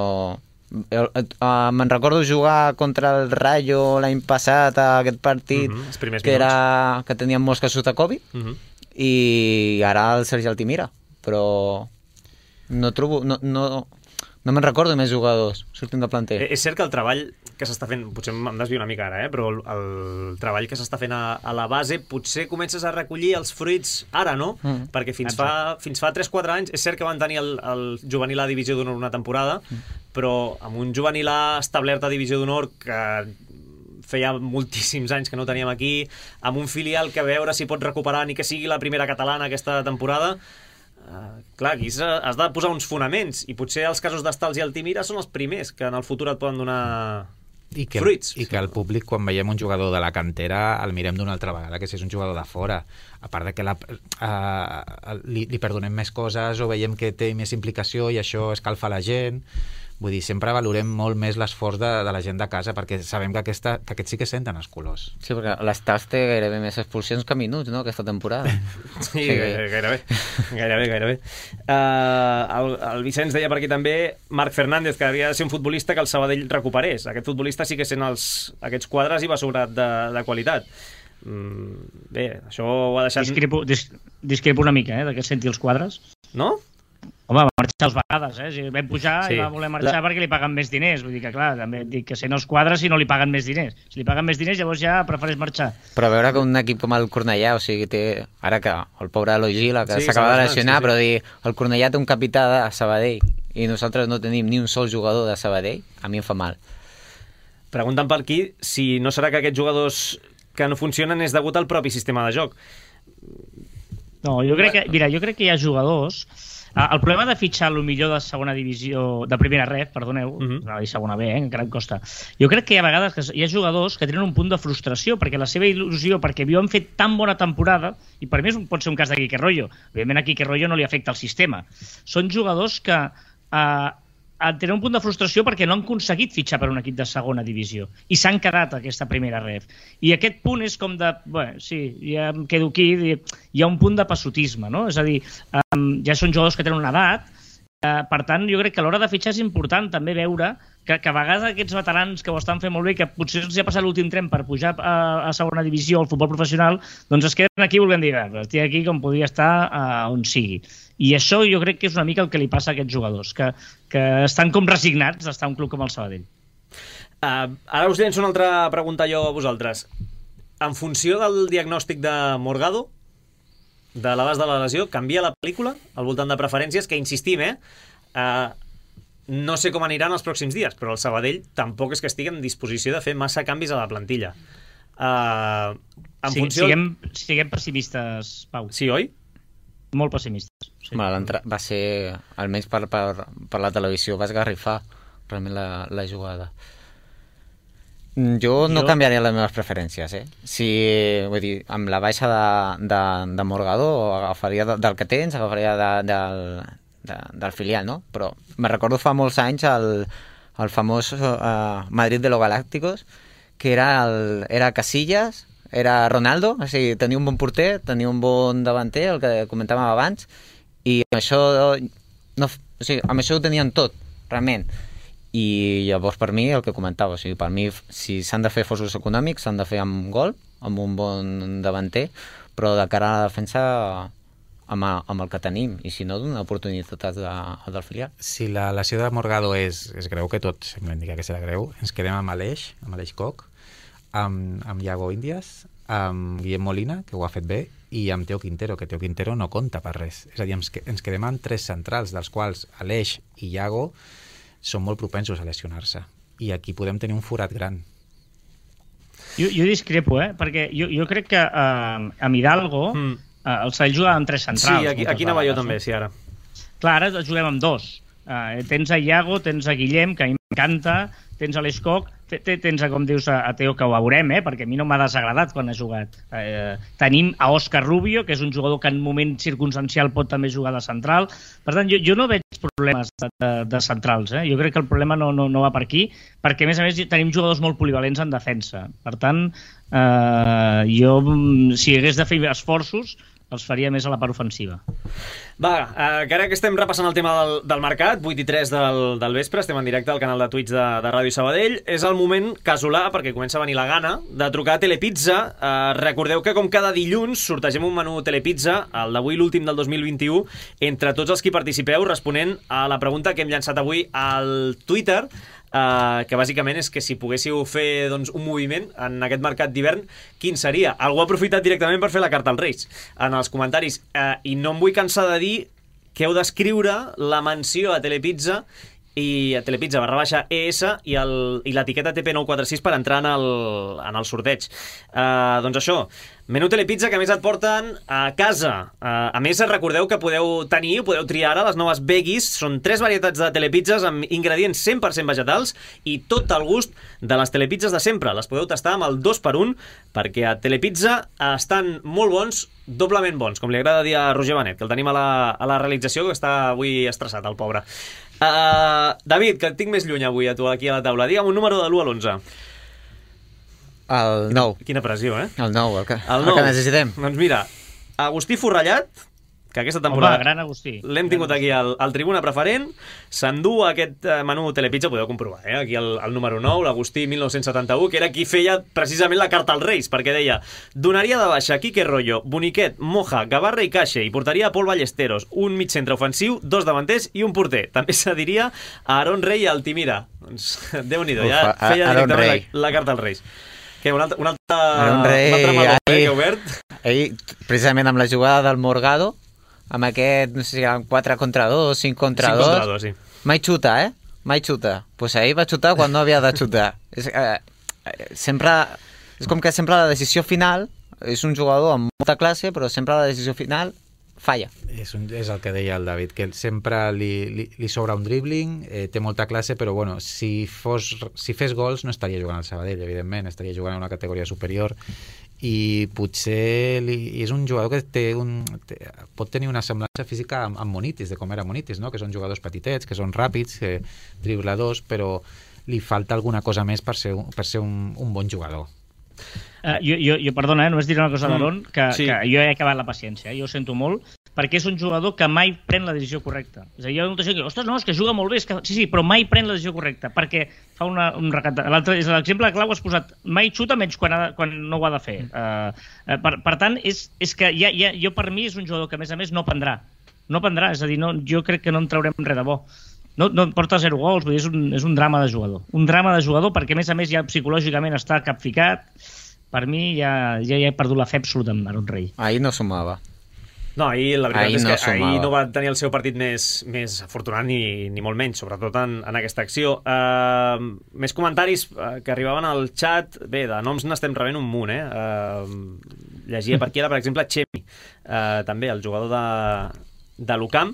me'n recordo jugar contra el Rayo l'any passat a aquest partit que teníem molts casos de Covid, i ara el Sergi Altimira, però no trobo... No me'n recordo més jugadors sortint de planter. És cert que el treball que s'està fent, potser em desvio una mica ara, però el treball que s'està fent a la base potser comences a recollir els fruits ara, no? Perquè fins fa 3-4 anys és cert que van tenir el juvenil A Divisió d'Honor una temporada, però amb un juvenil A establert a Divisió d'Honor que feia moltíssims anys que no teníem aquí, amb un filial que a veure si pot recuperar ni que sigui la primera catalana aquesta temporada... clar, aquí has de posar uns fonaments i potser els casos d'Estals i Altimira són els primers que en el futur et poden donar fruits. I que el públic, quan veiem un jugador de la cantera, el mirem d'una altra vegada, que si és un jugador de fora, a part de que li perdonem més coses o veiem que té més implicació i això escalfa la gent. Vull dir, sempre valorem molt més l'esforç de la gent de casa, perquè sabem que aquests sí que senten els colors. Sí, perquè l'Estals té gairebé més expulsions que minuts, no?, aquesta temporada. Sí, gairebé. El Vicenç deia per aquí també, Marc Fernández, que havia de ser un futbolista que el Sabadell recuperés. Aquest futbolista sí que sent aquests quadres i va sobrat de qualitat. Bé, això ho ha deixat... Discrepo una mica, de que senti els quadres. No? Home, va marxar 2 vegades, Si vam pujar i va voler marxar perquè li paguen més diners. Vull dir que, clar, també dic que sent els quadres si no li paguen més diners. Si li paguen més diners, llavors ja prefereix marxar. Però a veure que un equip com el Cornellà, o sigui, té... Ara que el pobre Eloi Gila, que s'acaba de lesionar, però dir, el Cornellà té un capità de Sabadell i nosaltres no tenim ni un sol jugador de Sabadell, a mi em fa mal. Pregunten per aquí si no serà que aquests jugadors que no funcionen és degut al propi sistema de joc. No, jo crec que hi ha jugadors... El problema de fitxar el millor de segona divisió, de primera ref, perdoneu, no dir segona B, encara em costa. Jo crec que hi ha vegades que hi ha jugadors que tenen un punt de frustració, perquè la seva il·lusió, perquè han fet tan bona temporada, i per mi pot ser un cas de Quique Royo, òbviament a Quique Royo no li afecta el sistema. Són jugadors que tenen un punt de frustració perquè no han aconseguit fitxar per un equip de segona divisió i s'han quedat a aquesta primera ref. I aquest punt és com de... Bé, sí, ja em quedo aquí, hi ha un punt de passotisme, no? És a dir, ja són jugadors que tenen una edat, per tant, jo crec que a l'hora de fitxar és important també veure que a vegades aquests veterans que ho estan fent molt bé, que potser els ha passat l'últim tren per pujar a segona divisió al futbol professional, doncs es queden aquí i volguem dir, estic aquí com podria estar on sigui. I això jo crec que és una mica el que li passa a aquests jugadors, que estan com resignats d'estar a un club com el Sabadell. Ara us llenço una altra pregunta jo a vosaltres. En funció del diagnòstic de Morgado, de l'abast de la lesió, canvia la pel·lícula al voltant de preferències, que insistim, no sé com aniran els pròxims dies, però el Sabadell tampoc és que estigui en disposició de fer massa canvis a la plantilla. Siguem pessimistes, Pau. Sí, oi? Molt pessimistes. Sí. Va ser, almenys per la televisió, va esgarrifar realment la jugada. Jo no canviaria les meves preferències, Si, vull dir, amb la baixa de Morgado, agafaria del que tens, agafaria del filial, no? Però me recordo fa molts anys el famós Madrid de los Galácticos, que era Casillas, era Ronaldo, o sigui, tenia un bon porter, tenia un bon davanter, el que comentàvem abans, i amb això ho tenien tot, realment. I llavors per mi el que comentava, o sigui, per mi si s'han de fer esforços econòmics s'han de fer amb gol, amb un bon davanter, però de cara a la defensa amb el que tenim, i si no donar oportunitats del filial. Si la lesió de Morgado és greu, que tot sembla indicar que serà greu, ens quedem amb Aleix Koch, amb Iago Índias, amb Guillem Molina, que ho ha fet bé, i amb Teo Quintero, que Teo Quintero no compta per res. És a dir, ens quedem amb 3 centrals, dels quals Aleix i Iago són molt propensos a lesionar-se. I aquí podem tenir un forat gran. Jo discrepo, perquè jo crec que amb Hidalgo el Sabadell jugava amb 3 centrals. Sí, aquí anava jo també, sí, ara. Clar, ara juguem amb 2. Tens a Iago, tens a Guillem, que a mi m'encanta, tens a l'Escoc, tens, com dius, a Teo, que ho veurem, perquè a mi no m'ha desagradat quan ha jugat. Tenim a Òscar Rubio, que és un jugador que en moment circumstancial pot també jugar de central. Per tant, jo no veig problemes de centrals. Jo crec que el problema no va per aquí, perquè a més tenim jugadors molt polivalents en defensa. Per tant, jo, si hagués de fer esforços, els faria més a la part ofensiva. Va, que ara que estem repassant el tema del mercat, 8:03 del vespre, estem en directe al canal de Twitch de Ràdio Sabadell, és el moment casolà, perquè comença a venir la gana, de trucar a Telepizza. Recordeu que com cada dilluns sortegem un menú Telepizza, el d'avui, l'últim del 2021, entre tots els qui participeu responent a la pregunta que hem llançat avui al Twitter, que bàsicament és que si poguéssiu fer un moviment en aquest mercat d'hivern, quin seria? Algú ha aprofitat directament per fer la carta als Reis en els comentaris, i no em vull cansar de dir que heu d'escriure la menció a Telepizza i a Telepizza /ES i l'etiqueta TP946 per entrar en el sorteig. Doncs això, menú Telepizza, que a més et porten a casa. A més, recordeu que podeu triar ara les noves veggies. Són 3 varietats de telepizzas amb ingredients 100% vegetals i tot el gust de les telepizzas de sempre. Les podeu tastar amb el 2x1, perquè a Telepizza estan molt bons, doblement bons, com li agrada dir a Roger Benet, que el tenim a la realització, que està avui estressat, el pobre. David, que et tinc més lluny avui a tu aquí a la taula. Digue'm un número de l'1 a l'11. El 9. Quina pressió, El 9, el que necessitem. Doncs mira, Agustí Forrellat, que aquesta temporada gran Agustí, l'hem tingut aquí al Tribuna Preferent, s'endú aquest menú Telepizza, podeu comprovar, aquí el número 9, l'Agustí 1971, que era qui feia precisament la carta als Reis, perquè deia: donaria de baixa Quique Rollo, Boniquet, Moja, Gavarra i Caixa, i portaria a Pol Ballesteros, un mig centre ofensiu, 2 davanters i un porter. També s'adiria a Aaron Rey i Altimira. Doncs Déu-n'hi-do, ja feia directament la carta als Reis. Que un altre meló que he obert. Precisament amb la jugada del Morgado, amb aquest, no sé si eren 4 contra 2, 5 contra 2. 5 contra 2, sí. Mai xuta, Mai xuta. Pues ahir va xutar quan no havia de xutar. Sempre, és com que sempre la decisió final, és un jugador amb molta classe, però sempre la decisió final falla. És el que deia el David, que sempre li sobra un dribbling, té molta classe, però bueno, si fes gols no estaria jugant al Sabadell, evidentment, estaria jugant a una categoria superior, i potser és un jugador que pot tenir una semblança física amb Monitis, de com era Monitis, no? Que són jugadors petitets, que són ràpids, dribladors, però li falta alguna cosa més per ser un bon jugador. Jo perdona, només diré una cosa d'Aaron, que jo he acabat la paciència, jo ho sento molt, perquè és un jugador que mai pren la decisió correcta. És a dir, hi ha molta gent que diu: ostres, no, és que juga molt bé, sí, però mai pren la decisió correcta, perquè fa un recat. L'exemple clau has posat: mai xuta menys quan no ho ha de fer. Per tant, és que jo per mi és un jugador que a més no prendrà, és a dir, jo crec que no en traurem res de bo. No porta 0 gols, vull dir, és un drama de jugador. Un drama de jugador perquè, a més ja psicològicament està capficat. Per mi ja he perdut la fe absoluta amb Aaron Rey. Ahir no sumava. No, la veritat és que sumava. ahir no va tenir el seu partit més afortunat ni molt menys, sobretot en aquesta acció. Més comentaris que arribaven al xat. Bé, de noms n'estem rebent un munt, Llegia per aquí, per exemple, Chemi, també, el jugador de l'UCAM.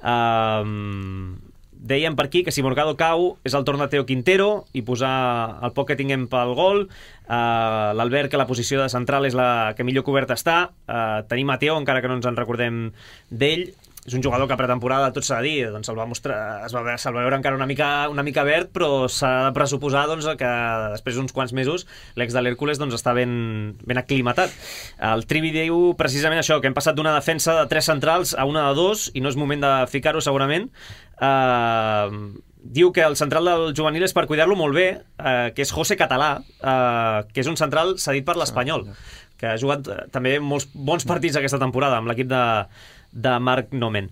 Dèiem per aquí que si Morgado cau és el torn de Teo Quintero i posar el poc que tinguem pel gol. L'Albert, que la posició de central és la que millor coberta està. Tenim Mateo, encara que no ens en recordem d'ell. És un jugador que a pretemporada, tot s'ha de dir, doncs se'l va veure encara una mica verd, però s'ha de pressuposar que després d'uns quants mesos l'ex de l'Hèrcules està ben aclimatat. El Trivi diu precisament això, que hem passat d'una defensa de 3 centrals a una de 2 i no és moment de ficar-ho segurament. Diu que el central del juvenil és per cuidar-lo molt bé, que és José Català, que és un central cedit per l'Espanyol, que ha jugat també molts bons partits aquesta temporada amb l'equip de Marc Nomen.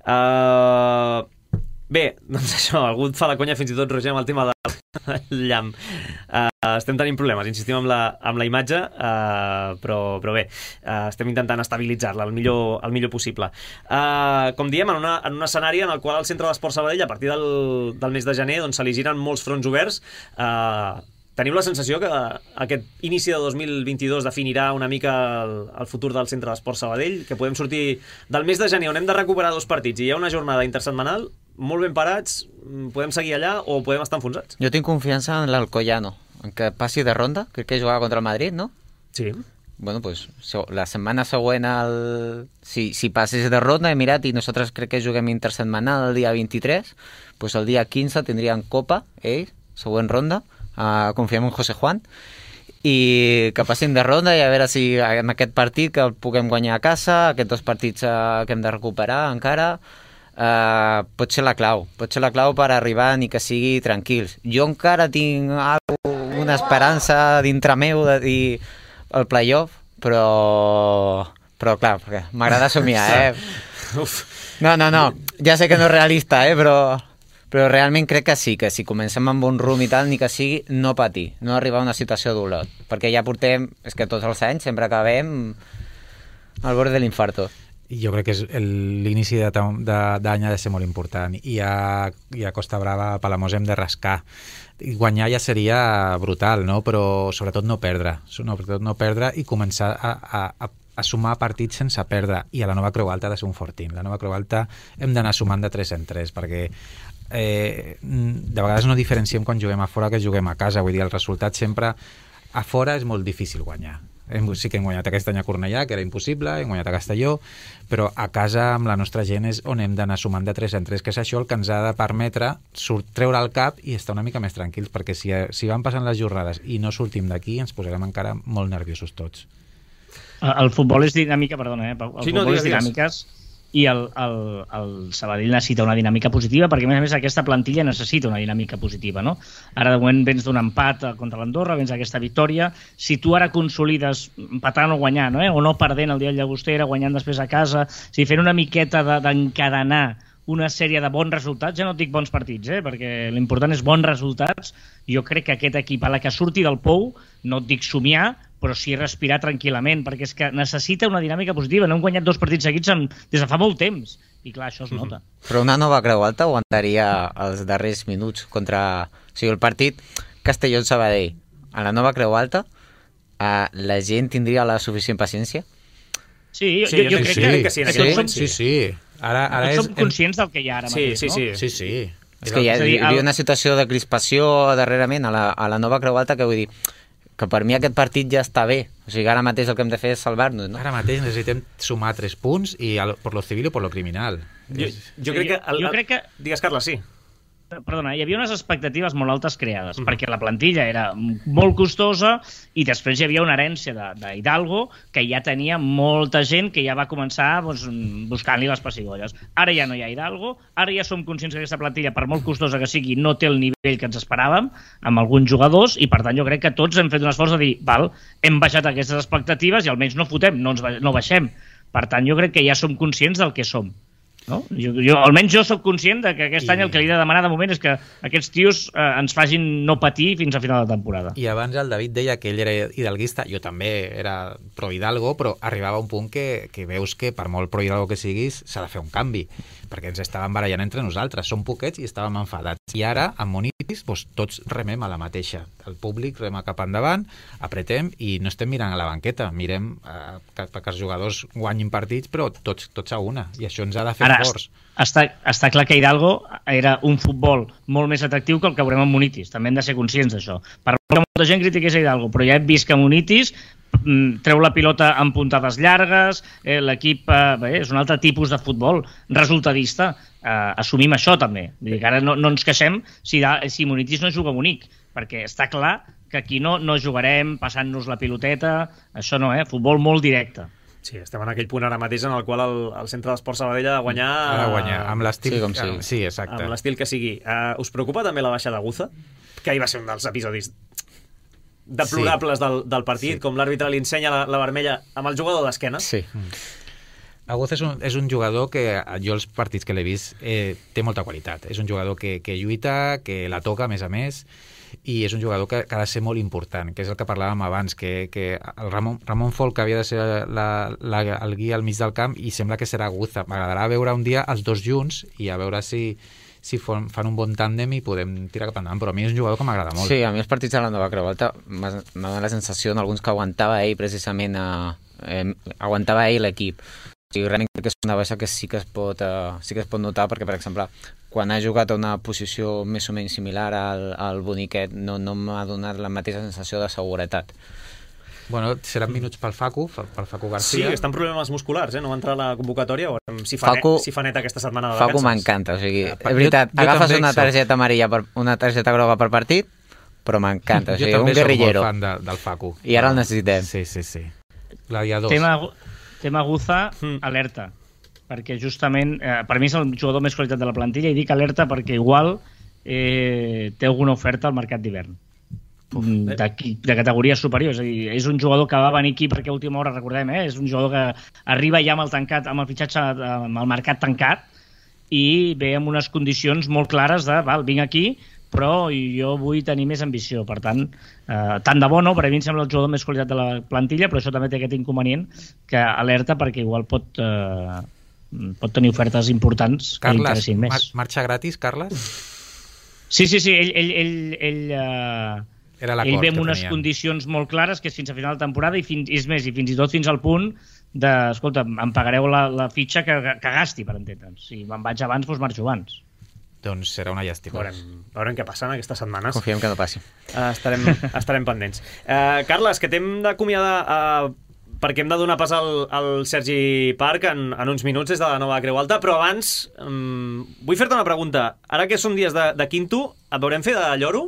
Bé, doncs això, algú fa la conya, fins i tot Roger, amb el tema del llamp. Estem tenint problemes, insistim amb la imatge, però bé, estem intentant estabilitzar-la el millor possible. Com diem, en un escenari en el qual el Centre d'Esport Sabadell, a partir del mes de gener, se li giren molts fronts oberts. Teniu la sensació que aquest inici de 2022 definirà una mica el futur del Centre d'Esport Sabadell, que podem sortir del mes de gener on hem de recuperar 2 partits i hi ha una jornada intersetmanal molt ben parats, podem seguir allà o podem estar enfonsats? Jo tinc confiança en l'Alcoyano, en que passi de ronda, crec que jugava contra el Madrid, no? Sí. Bueno, pues la setmana següent, si passes de ronda, he mirat, i nosaltres crec que juguem intersetmanal el dia 23, pues el dia 15 tindrien Copa, següent ronda, confiem en José Juan, i que passin de ronda i a veure si en aquest partit que el puguem guanyar a casa, aquests 2 partits que hem de recuperar encara, pot ser la clau per arribar ni que sigui tranquils. Jo encara tinc una esperança dintre meu de dir el playoff, però clar, perquè m'agrada somiar, No, ja sé que no és realista, però realment crec que sí, que si comencem amb un rum i tal, ni que sigui, no patir, no arribar a una situació d'olot, perquè ja portem, és que tots els anys sempre acabem al bord de l'infarto. Jo crec que l'inici d'any ha de ser molt important i a Costa Brava, a Palamós, hem de rascar. Guanyar ja seria brutal, no? Però sobretot no perdre i començar a sumar partits sense perdre, i a la Nova Creu Alta ha de ser un fortín. La Nova Creu Alta hem d'anar sumant de 3 en 3, perquè de vegades no diferenciem quan juguem a fora que juguem a casa, vull dir, el resultat sempre a fora és molt difícil guanyar. Sí que hem guanyat aquest any a Cornellà, que era impossible, hem guanyat a Castelló, però a casa amb la nostra gent és on hem d'anar sumant de 3 en 3, que és això el que ens ha de permetre treure el cap i estar una mica més tranquils, perquè si van passant les jornades i no sortim d'aquí ens posarem encara molt nerviosos tots. El futbol és dinàmica, perdona, futbol és dinàmiques, i el Sabadell necessita una dinàmica positiva, perquè a més aquesta plantilla necessita una dinàmica positiva, no? Ara de moment vens d'un empat contra l'Andorra, vens d'aquesta victòria. Si tu ara consolides empatant o guanyant, o no perdent el dia de Llagostera, guanyant després a casa, si fent una miqueta d'encadenar una sèrie de bons resultats, ja no et dic bons partits, perquè l'important és bons resultats, jo crec que aquest equip, a la que surti del pou, no et dic somiar, però sí respirar tranquil·lament, perquè és que necessita una dinàmica positiva. No hem guanyat 2 partits seguits des de fa molt temps, i clar, això es nota. Però una Nova Creu Alta aguantaria els darrers minuts contra... O sigui, el partit Castelló-Sabadell a la Nova Creu Alta, la gent tindria la suficient paciència? Sí, jo crec que sí. Sí. Ara som conscients del que hi ha ara mateix, no? Sí. És que hi havia una situació de crispació darrerament a la Nova Creu Alta que vull dir que per mi aquest partit ja està bé. O sigui, ara mateix el que hem de fer és salvar-nos, no? Ara mateix necessitem sumar 3 punts i per lo civil o per lo criminal. Jo crec que... Digues, Carles, sí. Perdona, hi havia unes expectatives molt altes creades, perquè la plantilla era molt costosa i després hi havia una herència d'Hidalgo que ja tenia molta gent que ja va començar buscant-li les pessigolles. Ara ja no hi ha Hidalgo, ara ja som conscients que aquesta plantilla, per molt costosa que sigui, no té el nivell que ens esperàvem amb alguns jugadors, i per tant jo crec que tots hem fet un esforç de dir, hem baixat aquestes expectatives i almenys no fotem, no baixem. Per tant, jo crec que ja som conscients del que som. No? Almenys jo sóc conscient de que aquest any el que li he de demanar de moment és que aquests tios ens facin no patir fins a final de temporada. I abans el David deia que ell era hidalguista, jo també era pro Hidalgo, però arribava un punt que veus que per molt pro Hidalgo que siguis s'ha de fer un canvi, perquè ens estàvem barallant entre nosaltres, som poquets i estàvem enfadats. I ara, amb Monitis, doncs, tots remem a la mateixa. El públic rema cap endavant, apretem i no estem mirant a la banqueta, mirem que els jugadors guanyin partits, però tots a una, i això ens ha de fer forts. Està clar que Hidalgo era un futbol molt més atractiu que el que veurem amb Monitis, també hem de ser conscients d'això. Per molt que molta gent critiqués Hidalgo, però ja hem vist que Monitis treu la pilota amb puntades llargues, l'equip és un altre tipus de futbol resultadista, assumim això també. Vull dir que ara no ens queixem si Monitis no juga bonic, perquè està clar que aquí no jugarem passant-nos la piloteta, això no, futbol molt directe. Sí, estem en aquell punt ara mateix en el qual el Centre d'Esports Sabadell ha de guanyar... Ha de guanyar, amb l'estil sí, com sigui. Sí, exacte. Amb l'estil que sigui. Us preocupa també la baixa de Guza? Que ahir va ser un dels episodis deplorables del partit, com l'àrbitre li ensenya la vermella amb el jugador d'esquena. Sí. Aguza és un jugador que jo els partits que l'he vist té molta qualitat. És un jugador que lluita, que la toca a més, i és un jugador que ha de ser molt important, que és el que parlàvem abans, que el Ramon Folk havia de ser el guia al mig del camp i sembla que serà Aguza. M'agradarà veure un dia els dos junts i a veure si fan un bon tàndem i podem tirar cap endavant, però a mi és un jugador que m'agrada molt. Sí, a mi els partits de la Nova Creu Alta m'ha donat la sensació d'alguns que aguantava ell precisament aguantava ell l'equip. I realment crec que és una baixa que sí que es pot notar, perquè, per exemple, quan ha jugat a una posició més o menys similar al Boniquet, no m'ha donat la mateixa sensació de seguretat. Bueno, seran minuts pel Facu García. Sí, està en problemes musculars, no va entrar a la convocatòria, si fa net aquesta setmana de vacances. Facu m'encanta, o sigui, és veritat, agafes una targeta amarilla, una targeta groga per partit, però m'encanta, o sigui, un guerrillero. Jo també soc molt fan del Facu. I ara el necessitem. Sí. Gladiadors. Tema Guza, alerta, perquè justament, per mi és el jugador més qualitat de la plantilla, i dic alerta perquè igual té alguna oferta al mercat d'hivern. De categoria superior, és a dir, és un jugador que va venir aquí perquè a última hora, recordem, és un jugador que arriba ja amb el fitxatge, amb el mercat tancat, i ve amb unes condicions molt clares de, vinc aquí, però jo vull tenir més ambició. Per tant, tant de bo no, per a mi em sembla el jugador més qualitat de la plantilla, però això també té aquest inconvenient que alerta perquè igual pot tenir ofertes importants que interessin més. Carles, marxa gratis, Carles? Sí, ell ve amb unes condicions molt clares, que és fins a final de temporada, i fins i tot fins al punt de, escolta, em pagareu la fitxa que gasti, per entendre'ns. Si me'n vaig abans, doncs marxo abans. Doncs serà una llàstima. Veurem què passa en aquestes setmanes. Confiem que no passi. Estarem pendents. Carles, que t'hem d'acomiadar perquè hem de donar pas al Sergi Parc en uns minuts des de la Nova Creu Alta, però abans vull fer-te una pregunta. Ara que són dies de quinto, et veurem fer de lloro?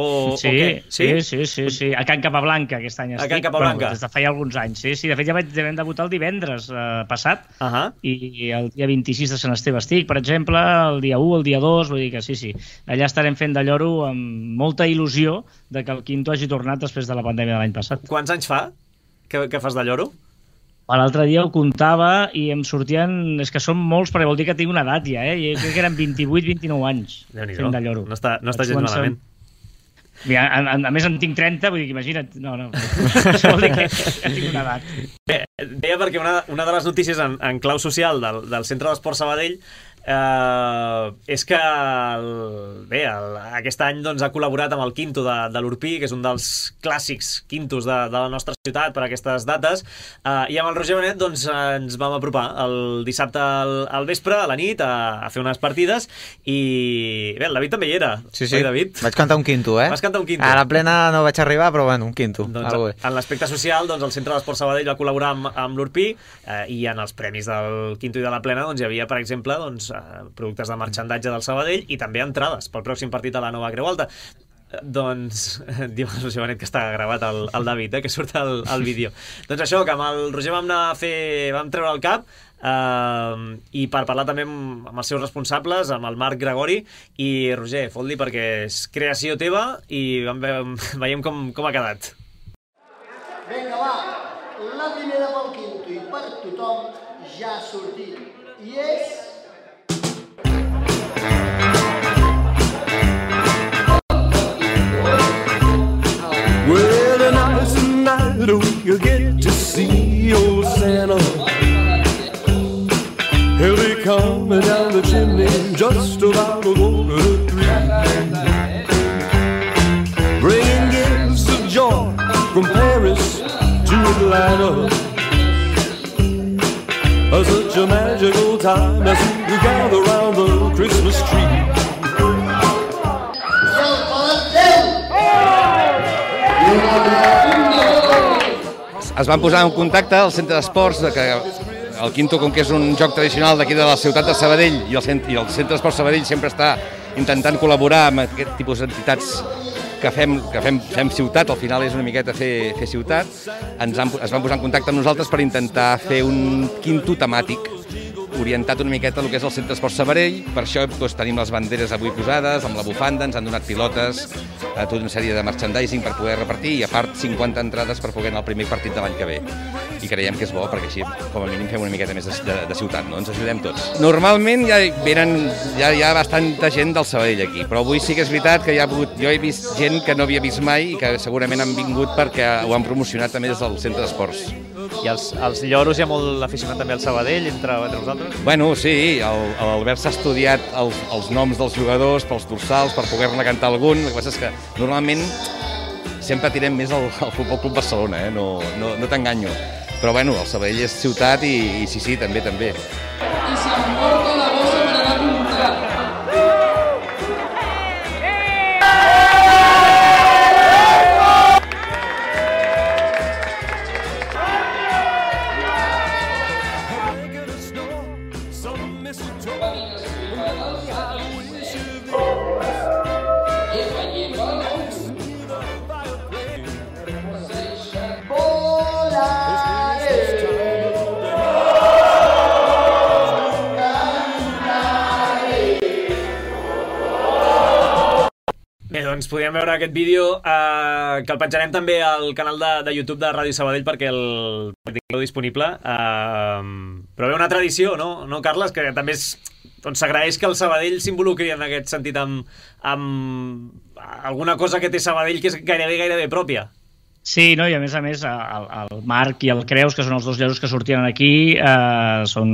Sí. A Can Capablanca aquest any estic. A Can Capablanca. Des de feia alguns anys. Sí, de fet ja vam debutar el divendres passat, i el dia 26 de Sant Esteve estic, per exemple, el dia 1, el dia 2, vull dir que sí. Allà estarem fent de lloro amb molta il·lusió de que el quinto hagi tornat després de la pandèmia de l'any passat. Quants anys fa que fas de lloro? L'altre dia ho comptava i em sortien... És que són molts, perquè vol dir que tinc una edat ja, Jo crec que eren 28-29 anys fent de lloro. No està gens malament. A més en tinc 30, vull dir que imagina't. No. Això vol dir que tinc una edat. Bé, deia perquè una de les notícies en clau social del Centre d'Esports Sabadell és que aquest any ha col·laborat amb el Quinto de l'Urpí, que és un dels clàssics quintos de la nostra ciutat per aquestes dates, i amb el Roger Benet ens vam apropar el dissabte al vespre, a la nit, a fer unes partides, i bé, el David també hi era. Sí, David? Vaig cantar un quinto, Vas cantar un quinto. A la plena no vaig arribar, però bueno, un quinto. En l'aspecte social, el Centre d'Esports Sabadell va col·laborar amb l'Urpí, i en els premis del quinto i de la plena hi havia, per exemple, productes de marxandatge del Sabadell i també entrades pel pròxim partit de la Nova Creu Alta. Doncs diu el Roger Benet que està gravat el David, que surt al vídeo. Doncs això, que amb el Roger vam treure el cap, i per parlar també amb els seus responsables, amb el Marc Gregori, i Roger, fot-li perquè és creació teva i veiem com ha quedat. Vinga, va, la primera pel quinto i per tothom ja ha sortit, i és just about a quarter to 3. Bringing gifts of joy from Paris to Atlanta. Such a magical time as we gather round the Christmas tree. Es van posar en contacte al centre d'esports, que el Quinto, com que és un joc tradicional d'aquí de la ciutat de Sabadell, i el centre d'esports Sabadell sempre està intentant col·laborar amb aquest tipus d'entitats que fem ciutat, al final és una miqueta fer ciutat, es van posar en contacte amb nosaltres per intentar fer un Quinto temàtic orientat una miqueta al que és el centre d'esports Sabadell. Per això tenim les banderes avui posades, amb la bufanda, ens han donat pilotes, tota una sèrie de merchandising per poder repartir, i a part 50 entrades per poder anar al primer partit de l'any que ve. I creiem que és bo, perquè així com a mínim fem una miqueta més de ciutat, no? Ens ajudem tots. Normalment hi ha bastanta gent del Sabadell aquí, però avui sí que és veritat que jo he vist gent que no havia vist mai i que segurament han vingut perquè ho han promocionat també des del centre d'esports. I els lloros, hi ha molt aficionat també al Sabadell, entre vosaltres? Bueno, sí, l'Albert s'ha estudiat els noms dels jugadors pels dorsals per poder-ne cantar algun. El que passa és que normalment sempre tirem més al Futbol Club Barcelona, no t'enganyo. Però bueno, el Sabadell és ciutat i sí, també. I s'emporta la bossa per anar a comprar. Bé, doncs podríem veure aquest vídeo que el penjarem també al canal de YouTube de Ràdio Sabadell perquè el tingueu disponible. Però bé, una tradició, no, Carles? Que també s'agraeix que el Sabadell s'involucri en aquest sentit amb alguna cosa que té Sabadell que és gairebé pròpia. Sí, no? I a més, el Marc i el Creus, que són els dos lloros que sortien aquí, són,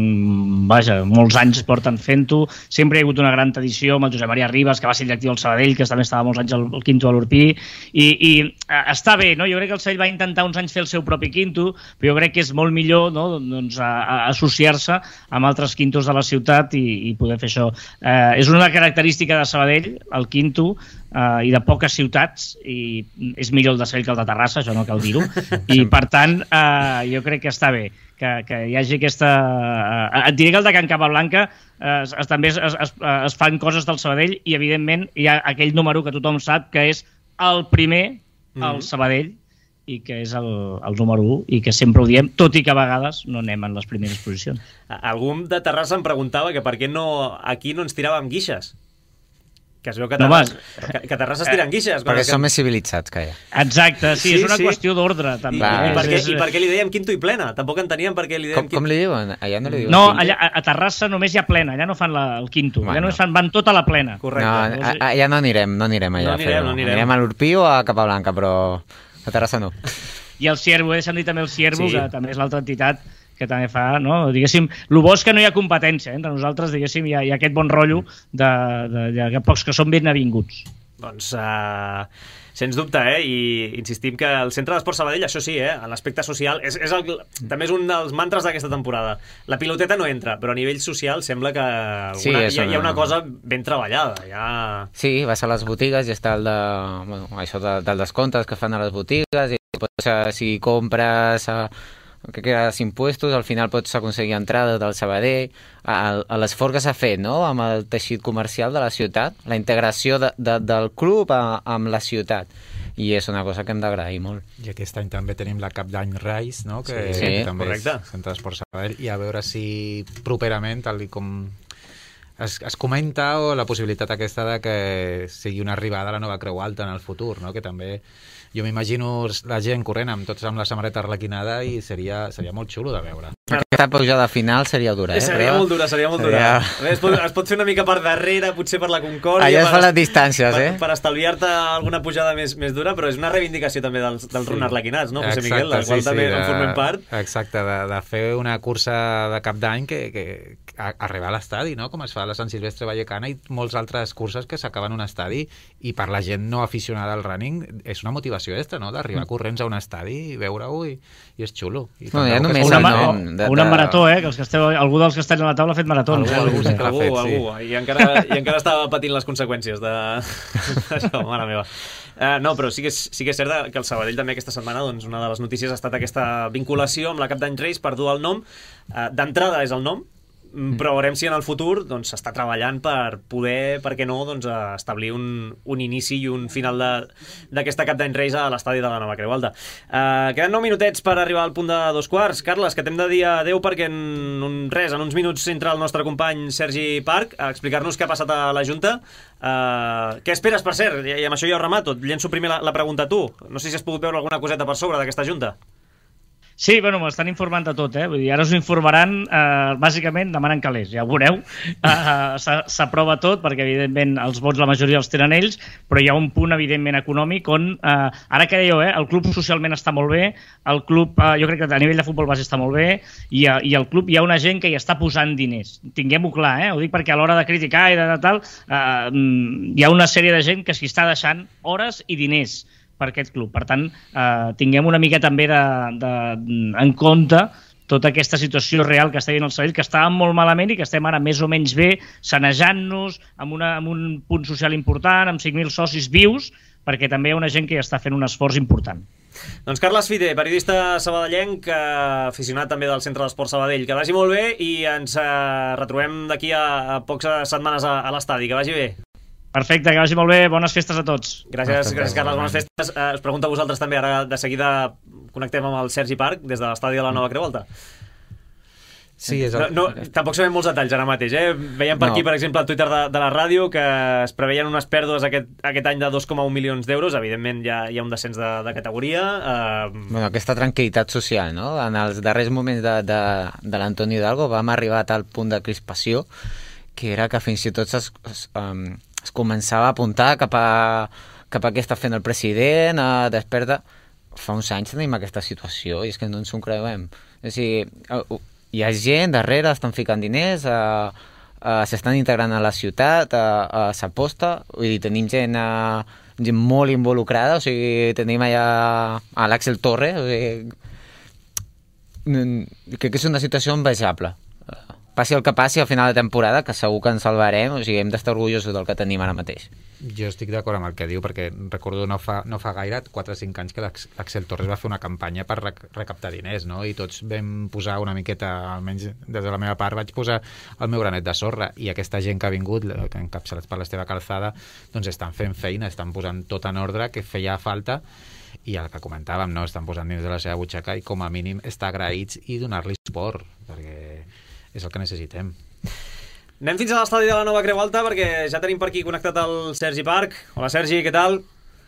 molts anys porten fent-ho. Sempre hi ha hagut una gran tradició amb el Josep Maria Ribas, que va ser directiu del Sabadell, que també estava molts anys al Quinto a l'Urpí, i està bé, no? Jo crec que el Sabadell va intentar uns anys fer el seu propi Quinto, però jo crec que és molt millor, no? Doncs, associar-se amb altres Quintos de la ciutat i poder fer això. És una característica de Sabadell, el Quinto, i de poques ciutats, i és millor el de Sabadell que el de Terrassa, això no cal dir-ho, i per tant jo crec que està bé que hi hagi aquesta... Et diré que el de Can Capablanca també es fan coses del Sabadell i evidentment hi ha aquell número que tothom sap que és el primer al Sabadell i que és el número 1 i que sempre ho diem, tot i que a vegades no anem en les primeres posicions. Algú de Terrassa em preguntava que per què aquí no ens tiràvem guixes. Que es veu que Terrassa es tiren guixes. Perquè som més civilitzats que allà. Exacte, sí, és una qüestió d'ordre també. I per què li dèiem Quinto i plena? Tampoc enteníem per què li dèiem Quinto. Com li diuen? Allà no li diuen Quinto. No, a Terrassa només hi ha plena, allà no fan el Quinto, allà només van tota la plena. Correcte. No, allà no anirem allà. No anirem a l'Urpí o a Capablanca, però a Terrassa no. I el Ciervo, deixa'm dir també el Ciervo, que també és l'altra entitat que també fa, no? Diguéssim, el bo és que no hi ha competència, entre nosaltres, diguéssim, hi ha aquest bon rotllo de pocs que són benvinguts. Doncs, sens dubte, i insistim que el Centre d'Esports Sabadell, això sí, en l'aspecte social, també és un dels mantres d'aquesta temporada. La piloteta no entra, però a nivell social sembla que hi ha una cosa ben treballada. Sí, vas a les botigues i està això dels descomptes que fan a les botigues, i si compres que quedes impuestos, al final pots aconseguir entrades del Sabadell. L'esforç que s'ha fet, no?, amb el teixit comercial de la ciutat, la integració del club amb la ciutat, i és una cosa que hem d'agrair molt. I aquest any també tenim la Cap d'Any Rise, no?, que també correcte. És Centre d'Esports Sabadell, i a veure si properament, tal com es comenta, o la possibilitat aquesta de que sigui una arribada a la nova Creu Alta en el futur, no?, que també jo m'imagino la gent corrent amb tots amb la samarreta arlequinada i seria molt xulo de veure. Aquesta pujada final seria dura, Seria molt dura. Es pot fer una mica per darrere, potser per la Concòrdia. Allà es fan les distàncies, Per estalviar-te alguna pujada més dura, però és una reivindicació també dels Run Arlequinats, no, José Miguel, del qual també en formem part. Exacte, de fer una cursa de cap d'any que arribar a l'estadi, no? Com es fa a la Sant Silvestre Vallecana i molts altres curses que s'acaben un estadi, i per la gent no aficionada al running és una motivació extra, no? D'arribar corrents a un estadi i veure-ho i és xulo. No, ja només una marató, que els que esteu, algú dels que estan a la taula ha fet maratons. Algú, i encara estava patint les conseqüències d'això, mare meva. No, però sí que és cert que el Sabadell també aquesta setmana, doncs, una de les notícies ha estat aquesta vinculació amb la Cap d'Any Reis per dur el nom. D'entrada és el nom, però veurem si en el futur s'està treballant per poder, per què no, establir un inici i un final d'aquesta Cap d'Any Reis a l'estadi de la Nova Creu Alta. Queden 9 minutets per arribar al punt de 2:15. Carles, que t'hem de dir adeu perquè en uns minuts entra el nostre company Sergi Parc a explicar-nos què ha passat a la Junta. Què esperes, per cert? I amb això ja ho remato. Llenço primer la pregunta a tu. No sé si has pogut veure alguna coseta per sobre d'aquesta Junta. Sí, bueno, m'estan informant de tot, Vull dir, ara us informaran, bàsicament, demanen calés, ja ho veureu. S'aprova tot, perquè, evidentment, els vots la majoria els tenen ells, però hi ha un punt, evidentment, econòmic on, ara que dèieu, el club socialment està molt bé, el club, jo crec que a nivell de futbol base està molt bé, i al club hi ha una gent que hi està posant diners. Tinguem-ho clar, ho dic perquè a l'hora de criticar i de tal, hi ha una sèrie de gent que s'hi està deixant hores i diners per aquest club. Per tant, tinguem una mica també en compte tota aquesta situació real que està vivint el Sabadell, que estàvem molt malament i que estem ara més o menys bé, sanejant-nos, amb un punt social important, amb 5.000 socis vius, perquè també hi ha una gent que hi està fent un esforç important. Doncs Carles Fite, periodista sabadellenc, aficionat també del Centre d'Esport Sabadell. Que vagi molt bé i ens retrobem d'aquí a poques setmanes a l'estadi. Que vagi bé. Perfecte, que vagi molt bé. Bones festes a tots. Gràcies, Carles. Bones festes. Us pregunto a vosaltres també. Ara de seguida connectem amb el Sergi Parc des de l'estadi de la Nova Creu Alta. Sí, tampoc sabem molts detalls ara mateix. Veiem per aquí, per exemple, al Twitter de la ràdio que es preveien unes pèrdues aquest any de 2,1 milions d'euros. Evidentment hi ha un descens de categoria. Aquesta tranquil·litat social, no? En els darrers moments de l'Antoni Hidalgo vam arribar a tal punt de crispació que era que fins i tot es començava a apuntar cap a què està fent el president, desperta. Fa uns anys tenim aquesta situació i és que no ens ho creiem. És a dir, hi ha gent darrere, estan ficant diners, s'estan integrant a la ciutat, s'aposta, vull dir, tenim gent molt involucrada, o sigui, tenim allà a l'Àxel Torres, o sigui, crec que és una situació envejable. Passi el que passi al final de temporada, que segur que ens salvarem, o sigui, hem d'estar orgullosos del que tenim ara mateix. Jo estic d'acord amb el que diu, perquè recordo no fa gaire, 4 o 5 anys, que l'Àxel Torres va fer una campanya per recaptar diners, no? I tots vam posar una miqueta, almenys des de la meva part, vaig posar el meu granet de sorra, i aquesta gent que ha vingut, que encapçalats per l'Esteve Calzada, doncs estan fent feina, estan posant tot en ordre, que feia falta, i el que comentàvem, no? Estan posant dins de la seva butxaca i com a mínim estar agraïts i donar-li suport, perquè és el que necessitem. Anem fins a l'estadi de la Nova Creu Alta perquè ja tenim per aquí connectat el Sergi Parc. Hola Sergi, què tal?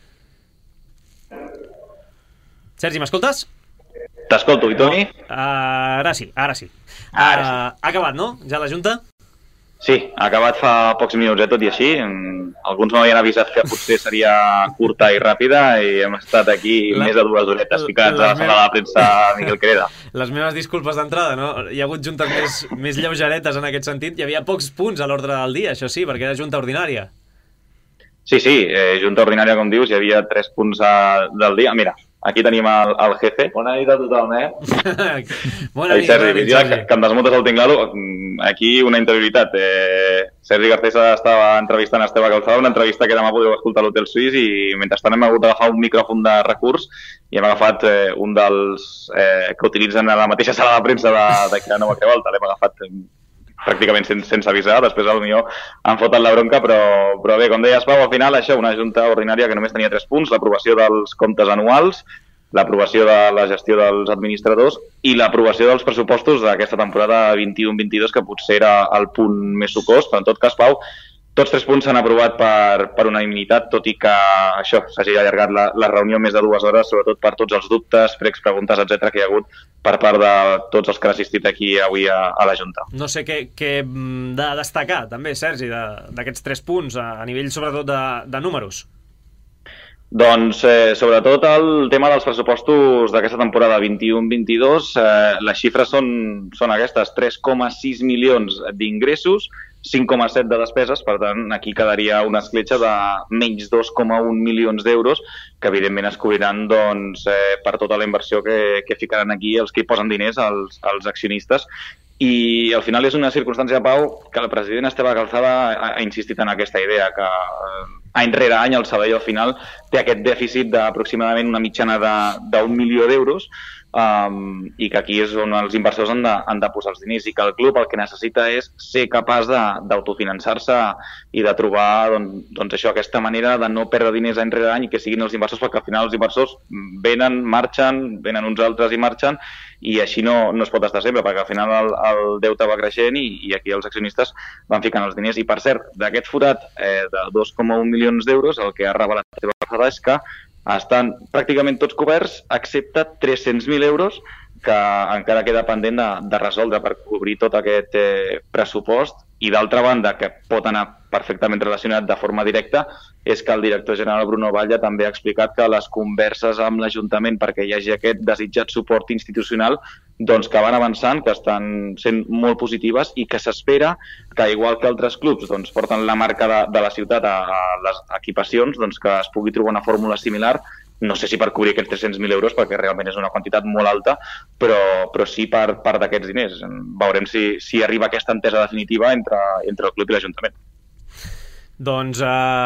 Sergi, m'escoltes? T'escolto, i Toni? Ara sí. Ha acabat, no? Ja la Junta? Sí, ha acabat fa pocs minuts, tot i així. Alguns m'havien avisat que potser seria curta i ràpida i hem estat aquí més de 2 horetes ficats a la sala de premsa Miquel Quereda. Les meves disculpes d'entrada, no? Hi ha hagut juntes més lleugeretes en aquest sentit. Hi havia pocs punts a l'ordre del dia, això sí, perquè era junta ordinària. Sí, junta ordinària, com dius, hi havia 3 punts del dia. Mira, aquí tenim el jefe. Bona nit a tothom, Bona nit, Sergi. Que em desmuntes el tinglado. Aquí una interioritat. Sergi Garcesa estava entrevistant a Esteve Calzada, una entrevista que demà podeu escoltar a l'Hotel Suís, i mentrestant hem hagut d'agafar un micròfon de recurs i hem agafat un dels que utilitzen a la mateixa sala de premsa de la Nova Creu Alta. L'hem agafat pràcticament sense avisar, després potser han fotat la bronca, però bé, com deies, Pau, al final això, una junta ordinària que només tenia 3 punts, l'aprovació dels comptes anuals, l'aprovació de la gestió dels administradors i l'aprovació dels pressupostos d'aquesta temporada 21-22, que potser era el punt més sucós, però en tot cas, Pau, Tots 3 punts s'han aprovat per unanimitat, tot i que això s'hagi allargat la reunió més de 2 hores, sobretot per tots els dubtes, pregs, preguntes, etc que hi ha hagut per part de tots els que han assistit aquí avui a la Junta. No sé què de destacar, també, Sergi, d'aquests 3 punts, a nivell sobretot de números. Doncs, sobretot el tema dels pressupostos d'aquesta temporada 21-22, les xifres són aquestes, 3,6 milions d'ingressos, 5,7 de despeses, per tant, aquí quedaria una escletxa de menys 2,1 milions d'euros, que evidentment es cobriran doncs, per tota la inversió que ficaran aquí els que hi posen diners, els accionistes. I al final és una circumstància, Pau, que el president Esteve Calzada ha insistit en aquesta idea, que any rere any el Sabadell al final té aquest dèficit d'aproximadament una mitjana d'1 milió d'euros, i que aquí és on els inversors han de posar els diners, i que el club el que necessita és ser capaç d'autofinançar-se i de trobar doncs això, aquesta manera de no perdre diners any rere any i que siguin els inversors, perquè al final els inversors venen, marxen, venen uns altres i marxen, i així no es pot estar sempre, perquè al final el deute va creixent i aquí els accionistes van ficant els diners. I per cert, d'aquest forat de 2,1 milions d'euros, el que ha revelat la Calzada és que estan pràcticament tots coberts, excepte 300.000 euros que encara queda pendent de resoldre per cobrir tot aquest pressupost. I d'altra banda, que pot anar perfectament relacionat de forma directa, és que el director general Bruno Batlle també ha explicat que les converses amb l'Ajuntament perquè hi hagi aquest desitjat suport institucional doncs que van avançant, que estan sent molt positives i que s'espera que, igual que altres clubs doncs, porten la marca de la ciutat a les equipacions, doncs que es pugui trobar una fórmula similar. No sé si per cobrir aquests 300.000 euros, perquè realment és una quantitat molt alta, però sí per part d'aquests diners. Veurem si arriba aquesta entesa definitiva entre el club i l'Ajuntament. Doncs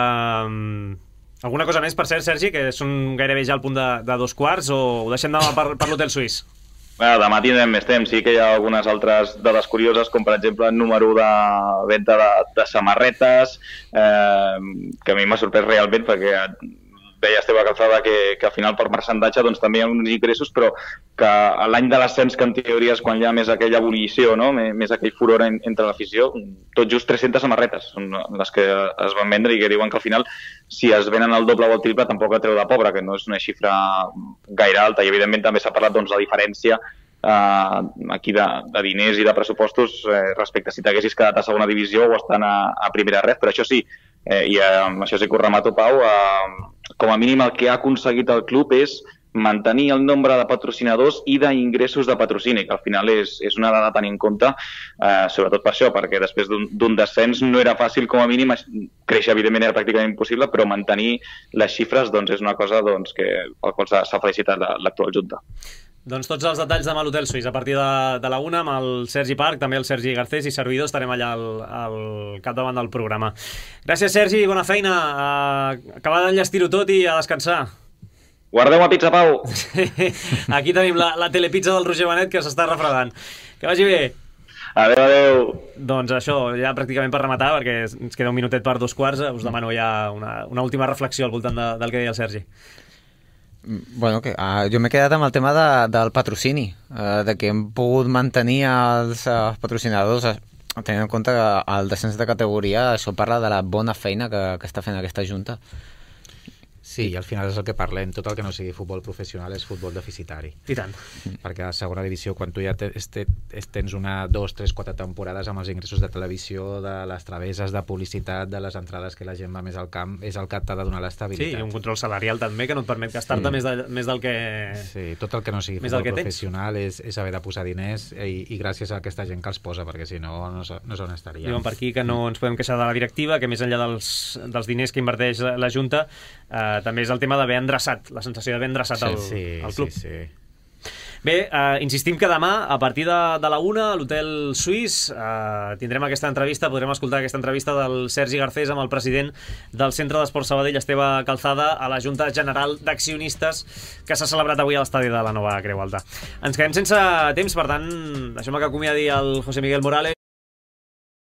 alguna cosa més, per cert, Sergi, que són gairebé ja al punt de 2:15, o ho deixem demà per l'Hotel Suís? Demà tindrem més temps. Sí que hi ha algunes altres dades curioses, com per exemple el número de venda de samarretes, que a mi m'ha sorprès realment, perquè deia Esteve Calzada que al final per percentatge doncs, també hi ha uns ingressos, però que l'any de l'ascens, que en teoria és quan hi ha més aquella ebullició, no? Més aquell furor entre l'afició, tot just 300 samarretes són les que es van vendre i que diuen que al final, si es venen el doble o el triple, tampoc atreu de pobre, que no és una xifra gaire alta. I evidentment també s'ha parlat doncs, de la diferència aquí de diners i de pressupostos respecte a si t'haguessis quedat a segona divisió o estant a primera ref, però això sí, i amb això sí que ho remato, Pau, com a mínim el que ha aconseguit el club és mantenir el nombre de patrocinadors i d'ingressos de patrocini, que al final és una dada a tenir en compte, sobretot per això, perquè després d'un descens no era fàcil, com a mínim, créixer evidentment era pràcticament impossible, però mantenir les xifres doncs, és una cosa doncs, pel qual s'ha felicitat l'actual Junta. Doncs tots els detalls demà a l'Hotel Suís a partir de la 1 amb el Sergi Parc, també el Sergi Garcés i servidor, estarem allà al capdavant del programa. Gràcies, Sergi, bona feina, acabar d'enllestir-ho tot i a descansar. Guardeu una pizza, Pau. Aquí tenim la telepizza del Roger Benet que s'està refredant. Que vagi bé. Adéu. Doncs això, ja pràcticament per rematar, perquè ens queda un minutet per 2:15, us demano ja una última reflexió al voltant del que deia el Sergi. Bueno, jo m'he quedat amb el tema del patrocini, de que hem pogut mantenir els patrocinadors, tenint en compte que el descens de categoria, això parla de la bona feina que està fent aquesta Junta. Sí, i al final és el que parlem, tot el que no sigui futbol professional és futbol deficitari. I tant. Perquè a segona divisió, quan tu ja tens una, 2, 3, 4 temporades amb els ingressos de televisió, de les traveses, de publicitat, de les entrades que la gent va més al camp, és el que t'ha de donar l'estabilitat. Sí, i un control salarial també que no et permet gastar-te més del que... Sí, tot el que no sigui futbol professional és haver de posar diners i gràcies a aquesta gent que els posa, perquè si no, no sé on estaria. Diuen per aquí que no ens podem queixar de la directiva, que més enllà dels diners que inverteix la Junta, també és el tema d'haver endreçat, la sensació d'haver endreçat el club. Sí. Bé, insistim que demà, a partir de la 1, a l'Hotel Suís, tindrem aquesta entrevista, podrem escoltar aquesta entrevista del Sergi Garcés amb el president del Centre d'Esport Sabadell, Esteve Calzada, a la Junta General d'Accionistes que s'ha celebrat avui a l'estadi de la Nova Creu Alta. Ens quedem sense temps, per tant, deixem que acomiadi el José Miguel Morales.